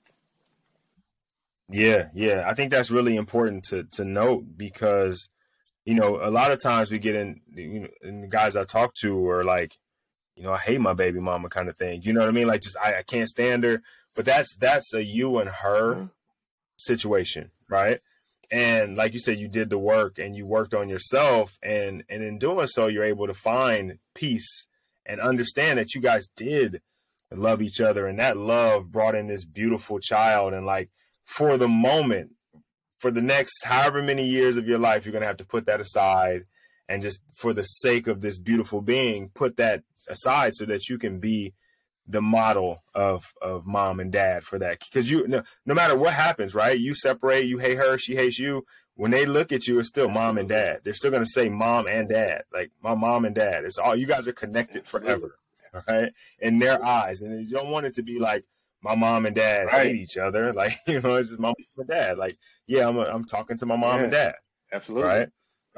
Yeah. Yeah. I think that's really important to note because, a lot of times we get in, and the guys I talk to are like, I hate my baby mama kind of thing. You know what I mean? Like just, I can't stand her, but that's a you and her Uh-huh. situation, right? And like you said, you did the work and you worked on yourself, and in doing so, you're able to find peace and understand that you guys did love each other, and that love brought in this beautiful child. And like for the moment, for the next however many years of your life, you're gonna have to put that aside, and just for the sake of this beautiful being, put that aside so that you can be the model of mom and dad for that. Because no matter what happens, right? You separate, you hate her, she hates you. When they look at you, it's still mom and Absolutely. dad. They're still gonna say mom and dad, like my mom and dad. It's all, you guys are connected Absolutely. forever, all right? In their eyes, and you don't want it to be like my mom and dad hate Right. each other. Like it's just my mom and dad. Like yeah, I'm talking to my mom and Yeah. dad, Absolutely. right?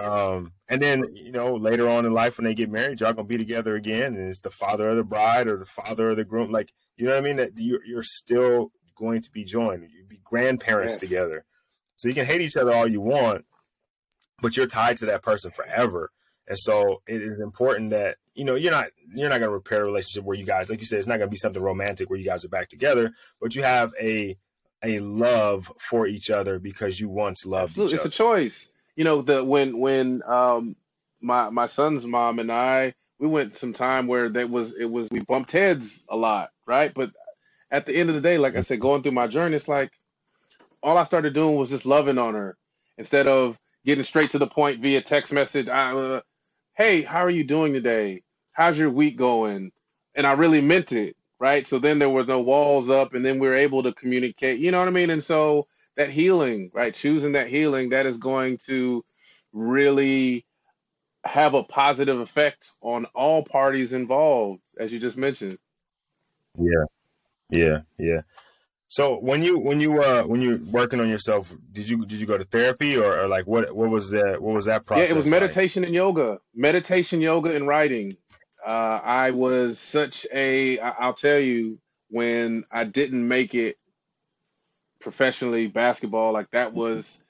And then later on in life when they get married, y'all gonna be together again, and it's the father of the bride or the father of the groom. Like you know what I mean? That you're still going to be joined. You be grandparents Yes. together, so you can hate each other all you want, but you're tied to that person forever. And so it is important that you're not gonna repair a relationship where you guys, like you said, it's not gonna be something romantic where you guys are back together, but you have a love for each other because you once loved Absolutely. each It's a other. choice. The when my son's mom and I, we went some time where it was we bumped heads a lot, right? But at the end of the day, like I said, going through my journey, it's like all I started doing was just loving on her instead of getting straight to the point via text message. Hey, how are you doing today? How's your week going? And I really meant it, right? So then there was no walls up, and then we were able to communicate. You know what I mean? And so that healing, right? Choosing that healing, that is going to really have a positive effect on all parties involved, as you just mentioned. Yeah, yeah, yeah. So when you're working on yourself, did you go to therapy or like what was that Yeah, it was process like? meditation, yoga, and writing. I was such I'll tell you, when I didn't make it professionally, basketball, like that was,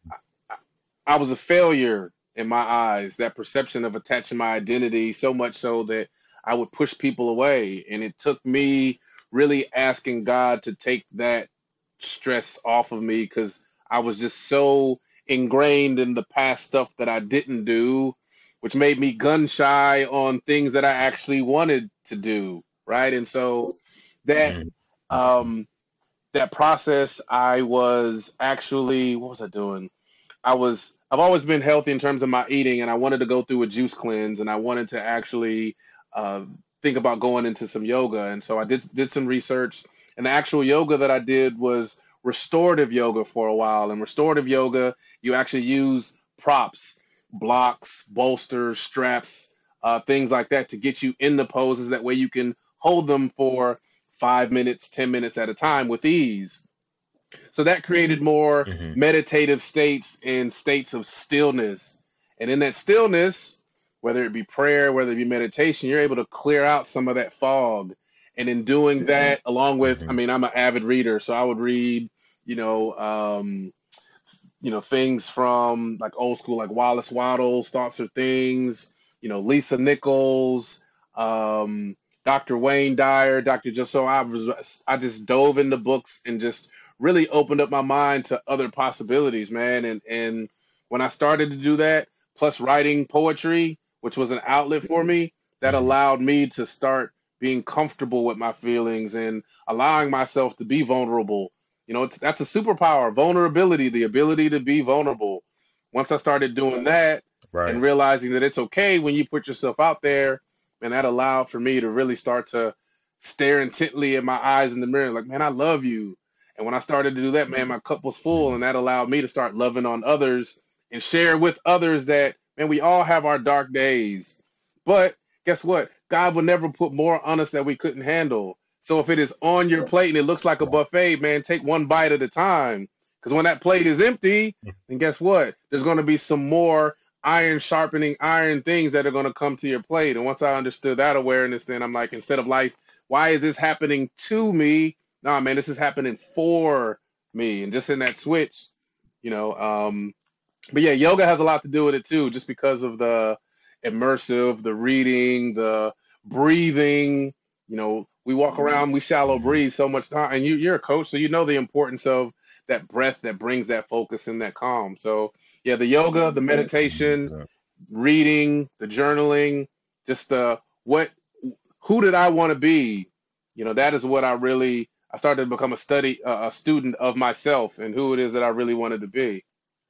I was a failure in my eyes. That perception of attaching my identity so much so that I would push people away. And it took me really asking God to take that stress off of me because I was just so ingrained in the past stuff that I didn't do, which made me gun shy on things that I actually wanted to do. Right. And so that, Mm, um, that process, I was actually, what was I doing? I've always been healthy in terms of my eating, and I wanted to go through a juice cleanse, and I wanted to actually uh, think about going into some yoga. And so I did some research, and the actual yoga that I did was restorative yoga for a while. And restorative yoga, you actually use props, blocks, bolsters, straps, things like that to get you in the poses. That way you can hold them for 5 minutes, 10 minutes at a time with ease. So that created more mm-hmm. meditative states and states of stillness. And in that stillness, whether it be prayer, whether it be meditation, you're able to clear out some of that fog. And in doing that, along with, I Mm-hmm. mean, I'm an avid reader, so I would read, you know, things from like old school, like Wallace Waddles, Thoughts Are Things, Lisa Nichols, Dr. Wayne Dyer, Dr. So I just dove into books and just really opened up my mind to other possibilities, man. And when I started to do that, plus writing poetry, which was an outlet for me, that Mhm. allowed me to start being comfortable with my feelings and allowing myself to be vulnerable. That's a superpower, vulnerability, the ability to be vulnerable. Once I started doing that and Right. realizing that it's okay when you put yourself out there, and that allowed for me to really start to stare intently at my eyes in the mirror, like, man, I love you. And when I started to do that, man, my cup was full, Mhm. and that allowed me to start loving on others and share with others that, man, we all have our dark days. But guess what? God would never put more on us that we couldn't handle. So if it is on your plate and it looks like a buffet, man, take one bite at a time. Because when that plate is empty, then guess what? There's going to be some more iron sharpening iron things that are going to come to your plate. And once I understood that awareness, then I'm like, instead of life, why is this happening to me? Nah, man, this is happening for me. And just in that switch, you know. But yeah, yoga has a lot to do with it too, just because of the immersive, the reading, the breathing. We walk around, we shallow Mhm. breathe so much time, and you're a coach, so you know the importance of that breath that brings that focus and that calm. So yeah, the yoga, the meditation, 100%. reading, the journaling, just who did I want to be? That is what I started to become a student of myself and who it is that I really wanted to be.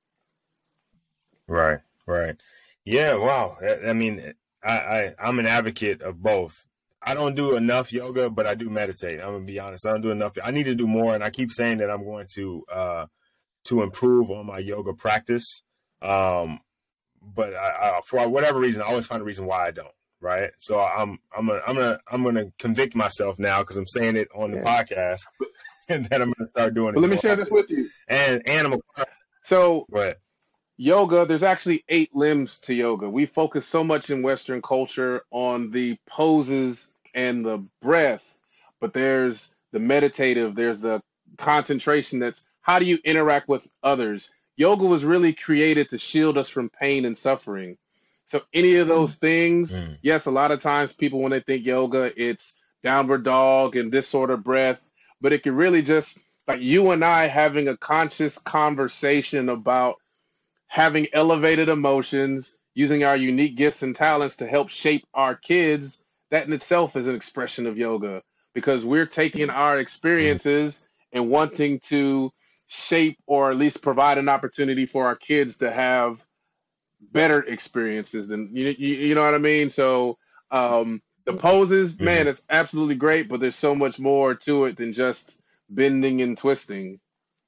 Right. Right. Yeah. Wow. I mean, I'm an advocate of both. I don't do enough yoga, but I do meditate. I'm gonna be honest. I don't do enough. I need to do more, and I keep saying that I'm going to improve on my yoga practice. Um, but for whatever reason, I always find a reason why I don't. Right. So I'm gonna convict myself now because I'm saying it on the Yeah. podcast, and then I'm gonna start doing But it let me more share this often. with you. And I'm So but yoga, there's actually 8 limbs to yoga. We focus so much in Western culture on the poses and the breath, but there's the meditative, there's the concentration. That's how do you interact with others. Yoga was really created to shield us from pain and suffering. So any of those things, mm, yes, a lot of times people, when they think yoga, it's downward dog and this sort of breath, but it can really just, like you and I having a conscious conversation about having elevated emotions, using our unique gifts and talents to help shape our kids, that in itself is an expression of yoga because we're taking our mm, experiences and wanting to shape or at least provide an opportunity for our kids to have better experiences than you know what I mean? So the poses, mhm. man, it's absolutely great, but there's so much more to it than just bending and twisting.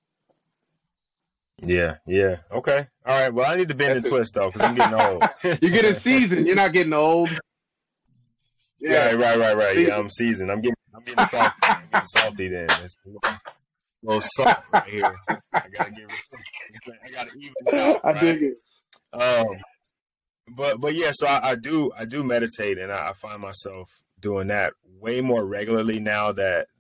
Yeah, yeah. Okay. All right. Well, I need to bend and That's it. twist though, because I'm getting old. You're getting seasoned. You're not getting old. Yeah, Yeah, right. Yeah, season. I'm seasoned. I'm getting salty. I'm getting salty then. It's a little salt right here. I gotta even it out, I right? dig it. Um, but yeah, so I do meditate, and I find myself doing that way more regularly now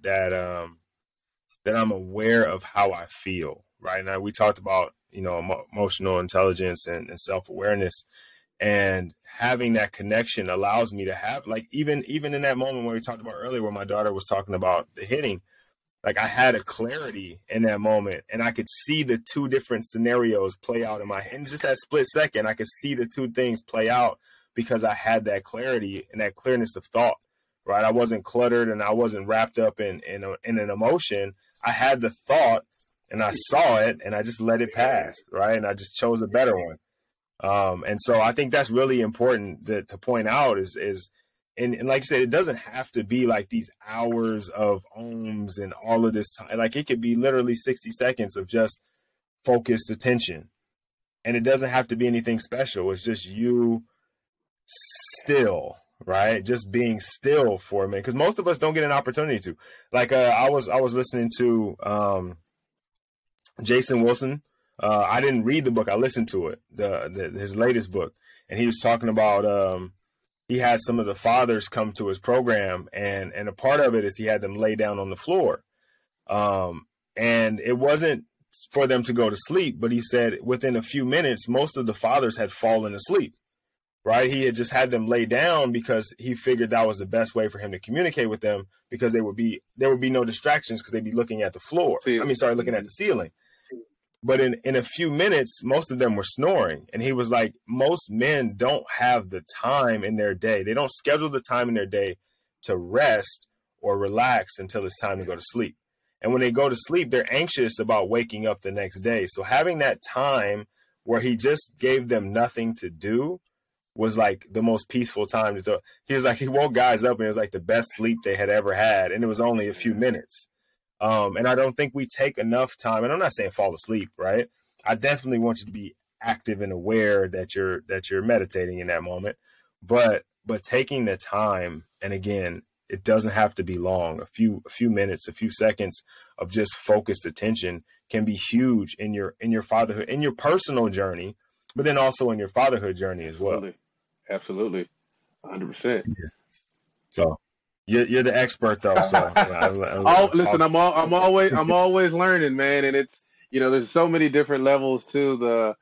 that I'm aware of how I feel. Right now, we talked about emotional intelligence and self awareness, and having that connection allows me to have, like, even in that moment when we talked about earlier, where my daughter was talking about the hitting, like I had a clarity in that moment, and I could see the two different scenarios play out in my head. In just that split second, I could see the two things play out because I had that clarity and that clearness of thought. Right, I wasn't cluttered and I wasn't wrapped up in an emotion. I had the thought and I saw it and I just let it pass. Right, and I just chose a better one. And so I think that's really important to point out is and like you said, it doesn't have to be like these hours of ohms and all of this time. Like it could be literally 60 seconds of just focused attention. And it doesn't have to be anything special. It's just you still, right? Just being still for a minute. Because most of us don't get an opportunity to. Like I was listening to Jason Wilson. I didn't read the book. I listened to it, his latest book, and he was talking about he had some of the fathers come to his program, and a part of it is he had them lay down on the floor, and it wasn't for them to go to sleep. But he said within a few minutes, most of the fathers had fallen asleep, right? He had just had them lay down because he figured that was the best way for him to communicate with them, because there would be no distractions because they'd be looking at the floor. Looking at the ceiling. But in a few minutes, most of them were snoring. And he was like, most men don't have the time in their day. They don't schedule the time in their day to rest or relax until it's time to go to sleep. And when they go to sleep, they're anxious about waking up the next day. So having that time where he just gave them nothing to do was like the most peaceful time to do. He was like, he woke guys up and it was like the best sleep they had ever had. And it was only a few minutes. And I don't think we take enough time, and I'm not saying fall asleep, right? I definitely want you to be active and aware that you're meditating in that moment, but taking the time, and again, it doesn't have to be long. A few minutes, a few seconds of just focused attention can be huge in your fatherhood, in your personal journey, but then also in your fatherhood journey as well. Absolutely. 100%. Yeah. So you're the expert though. So listen, I'm always learning, man. And it's, there's so many different levels to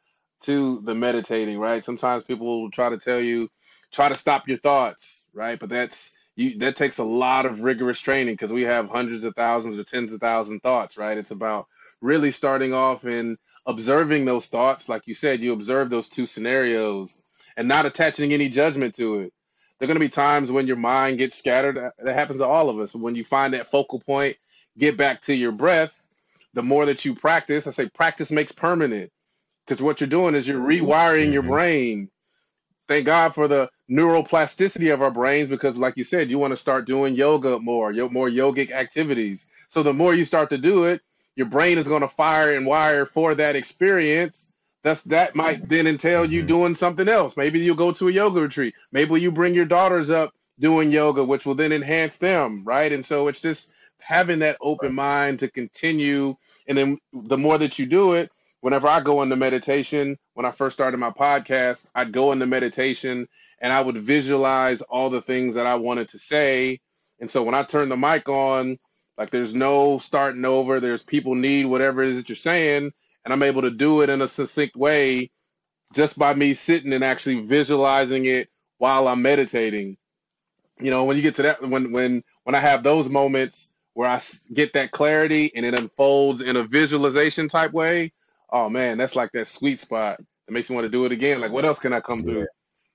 the meditating, right? Sometimes people will try to tell you, try to stop your thoughts, right? But that takes a lot of rigorous training, because we have hundreds of thousands or tens of thousands thoughts, right? It's about really starting off and observing those thoughts. Like you said, you observe those two scenarios and not attaching any judgment to it. There are going to be times when your mind gets scattered. That happens to all of us. When you find that focal point, get back to your breath. The more that you practice, I say practice makes permanent, because what you're doing is you're rewiring your brain. Thank God for the neuroplasticity of our brains, because like you said, you want to start doing yoga more yogic activities. So the more you start to do it, your brain is going to fire and wire for that experience. That might then entail you doing something else. Maybe you'll go to a yoga retreat. Maybe you bring your daughters up doing yoga, which will then enhance them, right? And so it's just having that open mind to continue. And then the more that you do it, whenever I go into meditation, when I first started my podcast, I'd go into meditation and I would visualize all the things that I wanted to say. And so when I turn the mic on, like there's no starting over, there's people need whatever it is that you're saying. And I'm able to do it in a succinct way just by me sitting and actually visualizing it while I'm meditating. When you get to that, when I have those moments where I get that clarity and it unfolds in a visualization type way, oh man, that's like that sweet spot that makes me want to do it again. Like, what else can I come through?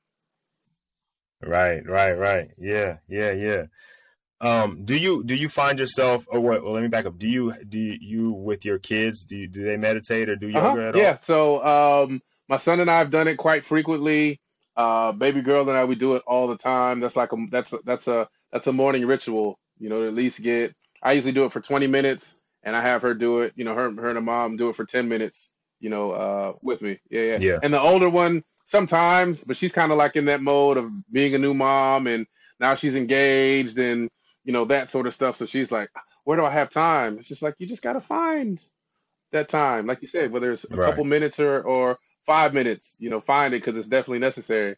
Right. Yeah. Do you find yourself, or what? Well, let me back up. Do you with your kids, do they meditate or do yoga at all? Yeah. So, my son and I have done it quite frequently. Baby girl and I, we do it all the time. That's like that's a morning ritual, to at least I usually do it for 20 minutes and I have her do it, her and her mom do it for 10 minutes, with me. Yeah. And the older one sometimes, but she's kind of like in that mode of being a new mom, and now she's engaged and, that sort of stuff. So she's like, where do I have time? It's just like, you just got to find that time. Like you said, whether it's a couple minutes or 5 minutes, find it, because it's definitely necessary.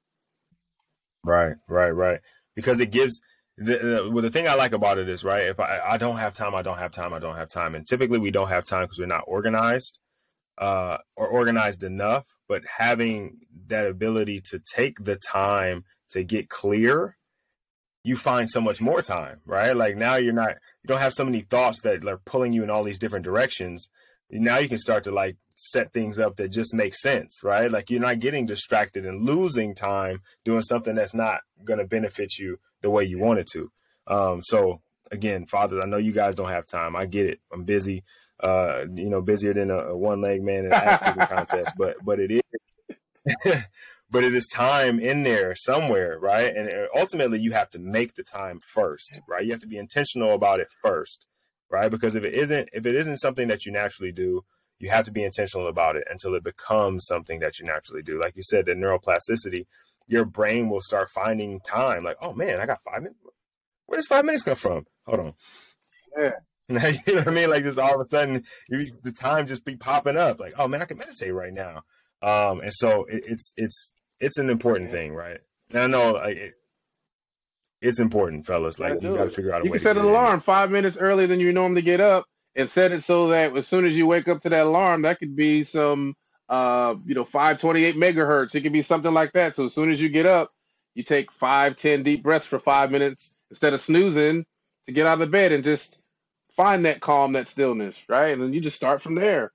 Right. Because it gives the thing I like about it is, right, if I don't have time, I don't have time. And typically we don't have time because we're not organized or organized enough. But having that ability to take the time to get clear, you find so much more time, right? Like now you don't have so many thoughts that are pulling you in all these different directions. Now you can start to like set things up that just make sense, right? Like you're not getting distracted and losing time doing something that's not going to benefit you the way you want it to. So again, fathers, I know you guys don't have time. I get it. I'm busy, busier than a one-leg man in an ass kicking contest, but it is, but it is time in there somewhere, right? And ultimately you have to make the time first, right? You have to be intentional about it first, right? Because if it isn't something that you naturally do, you have to be intentional about it until it becomes something that you naturally do. Like you said, the neuroplasticity, your brain will start finding time. Like, oh man, I got 5 minutes. Where does 5 minutes come from? Hold on. Yeah. You know what I mean? Like just all of a sudden the time just be popping up. Like, oh man, I can meditate right now. And so it's an important thing, right? And I know like it's important, fellas. Like you got to figure out a way. You can set an alarm 5 minutes earlier than you normally get up, and set it so that as soon as you wake up to that alarm, that could be some 528 megahertz. It could be something like that. So as soon as you get up, you take 5, 10 deep breaths for 5 minutes instead of snoozing to get out of the bed and just find that calm, that stillness, right? And then you just start from there.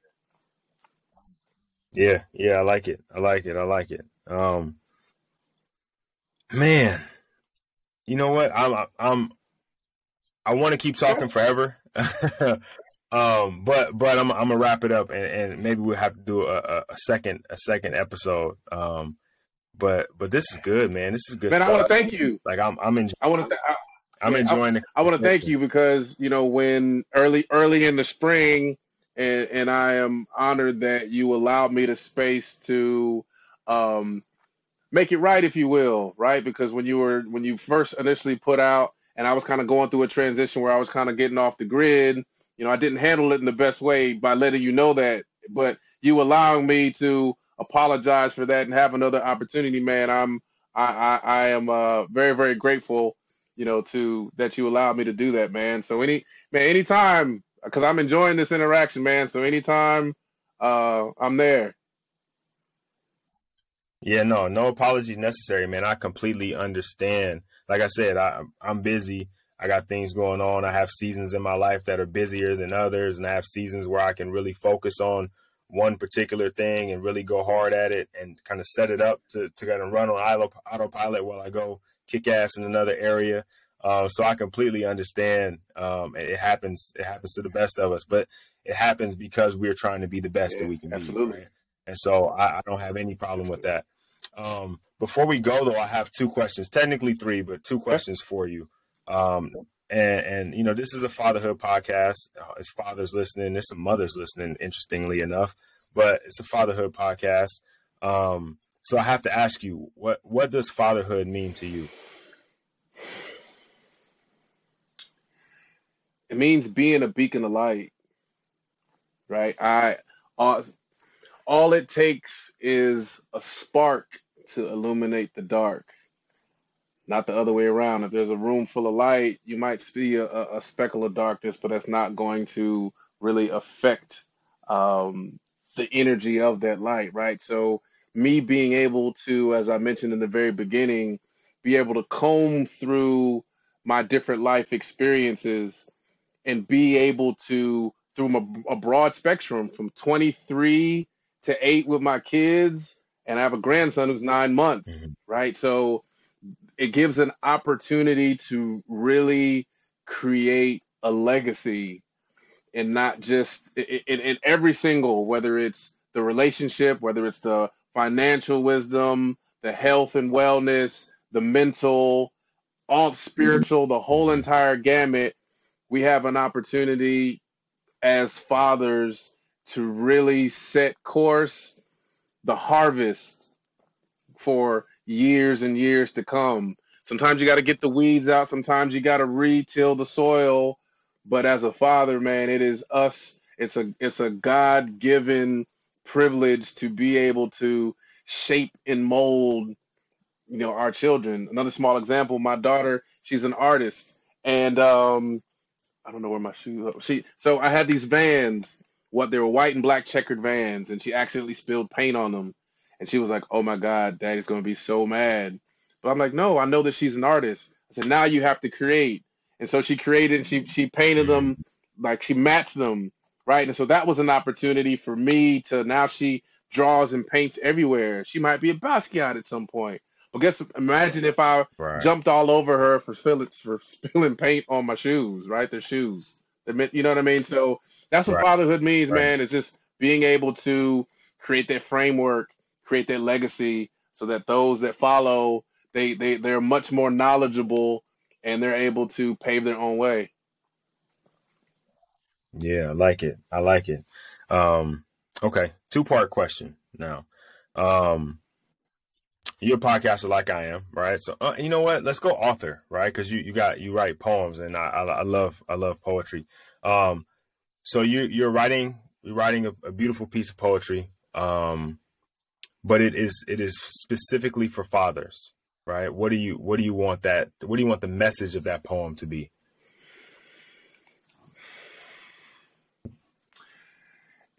Yeah, yeah, I like it. I like it. I like it. Man, you know what? I want to keep Okay. talking forever. But I'm gonna wrap it up, and maybe we'll have to do a second episode. But this is good, man. This is good Man, I want to stuff. thank you. Like I want to. I'm Yeah, enjoying the I want to thank conversation. you because when early in the spring, and I am honored that you allowed me the space to um, make it right, if you will, right? Because when you first initially put out, and I was kind of going through a transition where I was kind of getting off the grid, I didn't handle it in the best way by letting you know that, but you allowing me to apologize for that and have another opportunity, man. I am very very grateful, to that you allowed me to do that, man. So anytime, because I'm enjoying this interaction, man. So anytime, I'm there. Yeah, no apologies necessary, man. I completely understand. Like I said, I'm busy. I got things going on. I have seasons in my life that are busier than others, and I have seasons where I can really focus on one particular thing and really go hard at it and kind of set it up to kind of run on autopilot while I go kick ass in another area. So I completely understand. It happens. It happens to the best of us, but it happens because we're trying to be the best that Yeah, we can be, absolutely. right? And so I don't have any problem with that. Before we go, though, I have two questions, technically three, but two Okay. questions for you. Um, and this is a fatherhood podcast. It's fathers listening. There's some mothers listening, interestingly enough, but it's a fatherhood podcast. So I have to ask you, what does fatherhood mean to you? It means being a beacon of light, right? All, all it takes is a spark to illuminate the dark, not the other way around. If there's a room full of light, you might see a speckle of darkness, but that's not going to really affect um, the energy of that light, right? So, me being able to, as I mentioned in the very beginning, be able to comb through my different life experiences and be able to, through a broad spectrum from 23 to 8 with my kids, and I have a grandson who's 9 months, Mhm. right? So it gives an opportunity to really create a legacy, and not just in every single, whether it's the relationship, whether it's the financial wisdom, the health and wellness, the mental, all spiritual, the whole Mhm. entire gamut. We have an opportunity as fathers to really set course, the harvest for years and years to come. Sometimes you got to get the weeds out. Sometimes you got to re-till the soil. But as a father, man, it is us. It's a God given privilege to be able to shape and mold, our children. Another small example: my daughter, she's an artist, and I don't know where my shoes are. So I had these Vans, they were white and black checkered Vans, and she accidentally spilled paint on them, and she was like, "Oh my God, Daddy's gonna be so mad." But I'm like, "No, I know that she's an artist." I said, "Now you have to create," and so she created. And she painted Mhm. them, like she matched them, right? And so that was an opportunity for me to, now she draws and paints everywhere. She might be a Basquiat at some point. But imagine if I Right, jumped all over her for spilling paint on my shoes, right? Their shoes. You know what I mean? So that's what right, fatherhood means, right. man. It's just being able to create that framework, create that legacy, so that those that follow, they're much more knowledgeable, and they're able to pave their own way. Yeah, I like it. I like it. Um, okay, two-part question now. Um, you're a podcaster like I am, right? So you know what? Let's go author, right? Because you write poems, and I love poetry. Um, so you're writing a beautiful piece of poetry, but it is specifically for fathers, right? What do you want the message of that poem to be?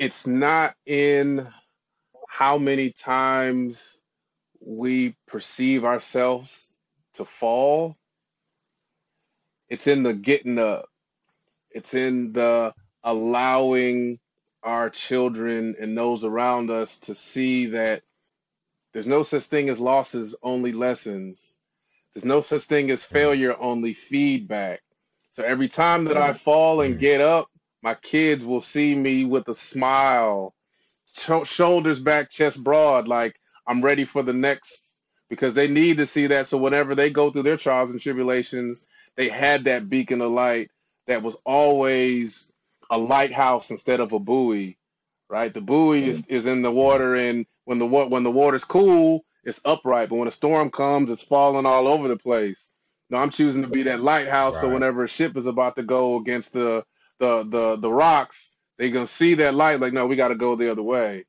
it's not in how many times we perceive ourselves to fall. It's in the getting up. It's in the allowing our children and those around us to see that there's no such thing as losses, only lessons. There's no such thing as failure, only feedback. So every time that I fall and get up, my kids will see me with a smile, shoulders back, chest broad, like I'm ready for the next, because they need to see that. So whenever they go through their trials and tribulations, they had that beacon of light that was always a lighthouse instead of a buoy, right? The buoy is in the water, and when the water's cool, it's upright. But when a storm comes, it's falling all over the place. No, I'm choosing to be that lighthouse. So whenever a ship is about to go against the rocks, they're gonna see that light. Like, no, we got to go the other way.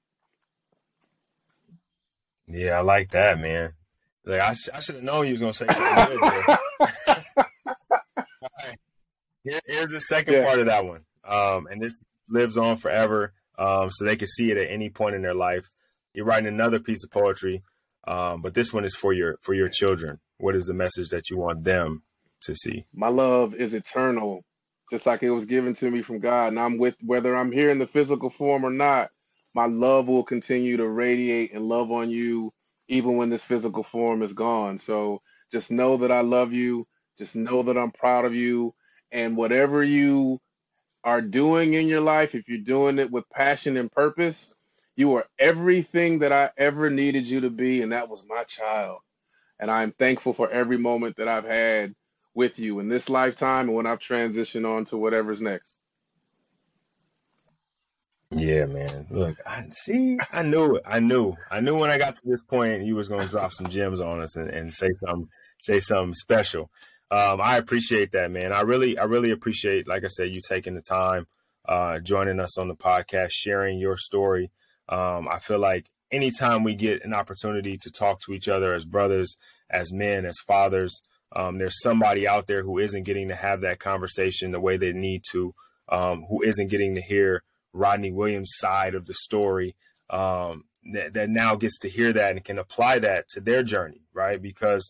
Yeah, I like that, man. Like I should have known you was gonna say something good there. Here's the second part of that one, and this lives on forever, so they can see it at any point in their life. You're writing another piece of poetry, but this one is for your children. What is the message that you want them to see? My love is eternal, just like it was given to me from God, and I'm with, whether I'm here in the physical form or not. My love will continue to radiate and love on you even when this physical form is gone. So just know that I love you. Just know that I'm proud of you. And whatever you are doing in your life, if you're doing it with passion and purpose, you are everything that I ever needed you to be, and that was my child. And I'm thankful for every moment that I've had with you in this lifetime and when I've transitioned on to whatever's next. Yeah, man. Look, I knew it. I knew when I got to this point, you was going to drop some gems on us and say something special. I appreciate that, man. I really appreciate, like I said, you taking the time, joining us on the podcast, sharing your story. I feel like anytime we get an opportunity to talk to each other as brothers, as men, as fathers, there's somebody out there who isn't getting to have that conversation the way they need to, who isn't getting to hear Rodney Williams' side of the story, that now gets to hear that and can apply that to their journey, right? Because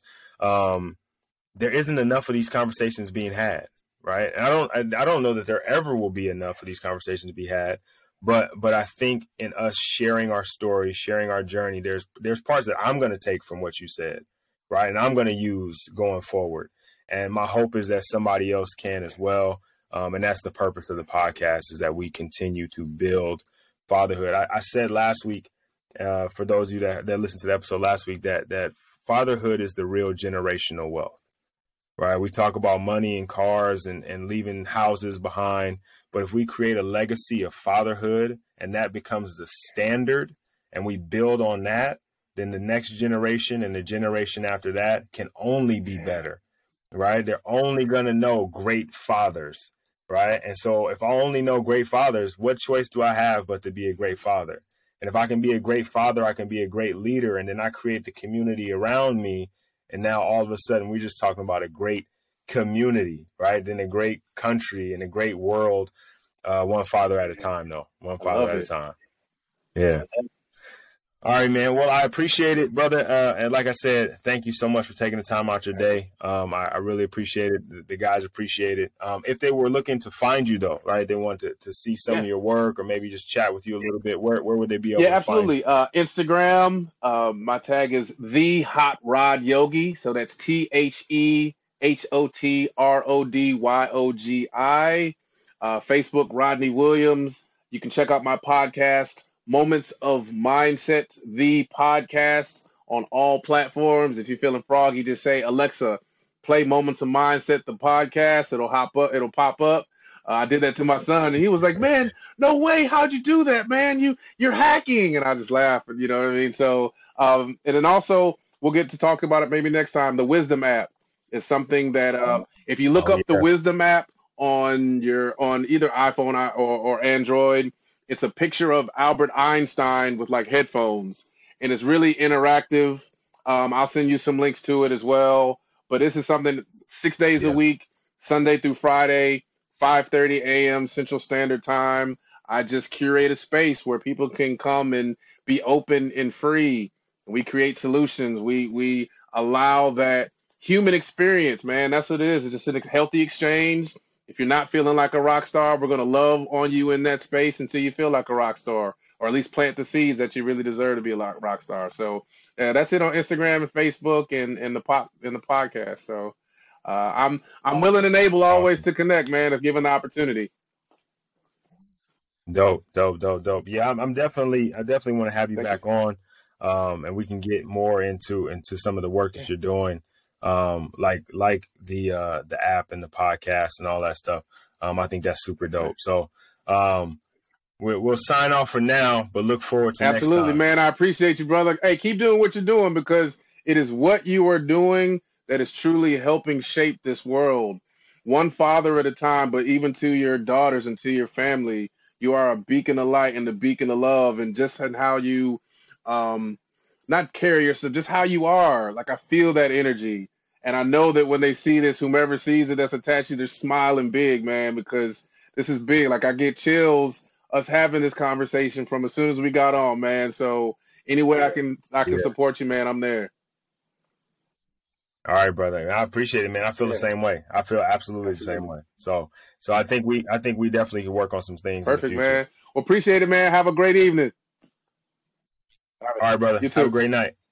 there isn't enough of these conversations being had, right? And I don't know that there ever will be enough of these conversations to be had, but I think in us sharing our story, sharing our journey, there's parts that I'm going to take from what you said, right? And I'm going to use going forward. And my hope is that somebody else can as well. And that's the purpose of the podcast, is that we continue to build fatherhood. I said last week, for those of you that listened to the episode last week, that fatherhood is the real generational wealth, right? We talk about money and cars and leaving houses behind. But if we create a legacy of fatherhood and that becomes the standard and we build on that, then the next generation and the generation after that can only be better, right? They're only going to know great fathers. Right. And so if I only know great fathers, what choice do I have but to be a great father? And if I can be a great father, I can be a great leader. And then I create the community around me. And now all of a sudden we're just talking about a great community, right? Then a great country and a great world, one father at a time, though. One father at a time. Yeah. All right, man. Well, I appreciate it, brother. And like I said, thank you so much for taking the time out your day. I really appreciate it. The guys appreciate it. If they were looking to find you, though, right, they want to see some of your work or maybe just chat with you a little bit, where would they be able to absolutely. find you? Instagram, my tag is The Hot Rod Yogi. So that's TheHotRodYogi. Facebook, Rodney Williams. You can check out my podcast, Moments of Mindset, the podcast, on all platforms. If you're feeling froggy, just say, Alexa, play Moments of Mindset, the podcast. It'll pop up. I did that to my son, and he was like, man, no way. How'd you do that, man? You're hacking. And I just laughed, you know what I mean? So, and then also we'll get to talk about it maybe next time. The Wisdom app is something that if you look up the Wisdom app on either iPhone or Android, it's a picture of Albert Einstein with like headphones, and it's really interactive. I'll send you some links to it as well. But this is something 6 days a week, Sunday through Friday, 5:30 a.m. Central Standard Time. I just curate a space where people can come and be open and free. We create solutions. We allow that human experience, man. That's what it is. It's just a healthy exchange. If you're not feeling like a rock star, we're gonna love on you in that space until you feel like a rock star, or at least plant the seeds that you really deserve to be a rock star. So that's it on Instagram and Facebook and the podcast. So I'm willing and able always Awesome. to connect, man, if given the opportunity. Dope. Yeah, I definitely want to have you Thank back you. on, and we can get more into some of the work that you're doing, like the app and the podcast and all that stuff. I think that's super dope. So we'll sign off for now, but look forward to next Absolutely, time. man. I appreciate you, brother. Hey, keep doing what you're doing, because it is what you are doing that is truly helping shape this world, one father at a time. But even to your daughters and to your family, you are a beacon of light and a beacon of love, and just in how you, not carry yourself, just how you are. Like, I feel that energy, and I know that when they see this, whomever sees it that's attached to you, they're smiling big, man, because this is big. Like, I get chills us having this conversation from as soon as we got on, man. So any way I can Yeah. support you, man, I'm there. All right, brother. I appreciate it, man. I feel the Yeah. same way. I feel absolutely the same way. So I think we definitely can work on some things in the Perfect, future. man. Well, appreciate it, man. Have a great evening. All right, brother. You too. Have a great night.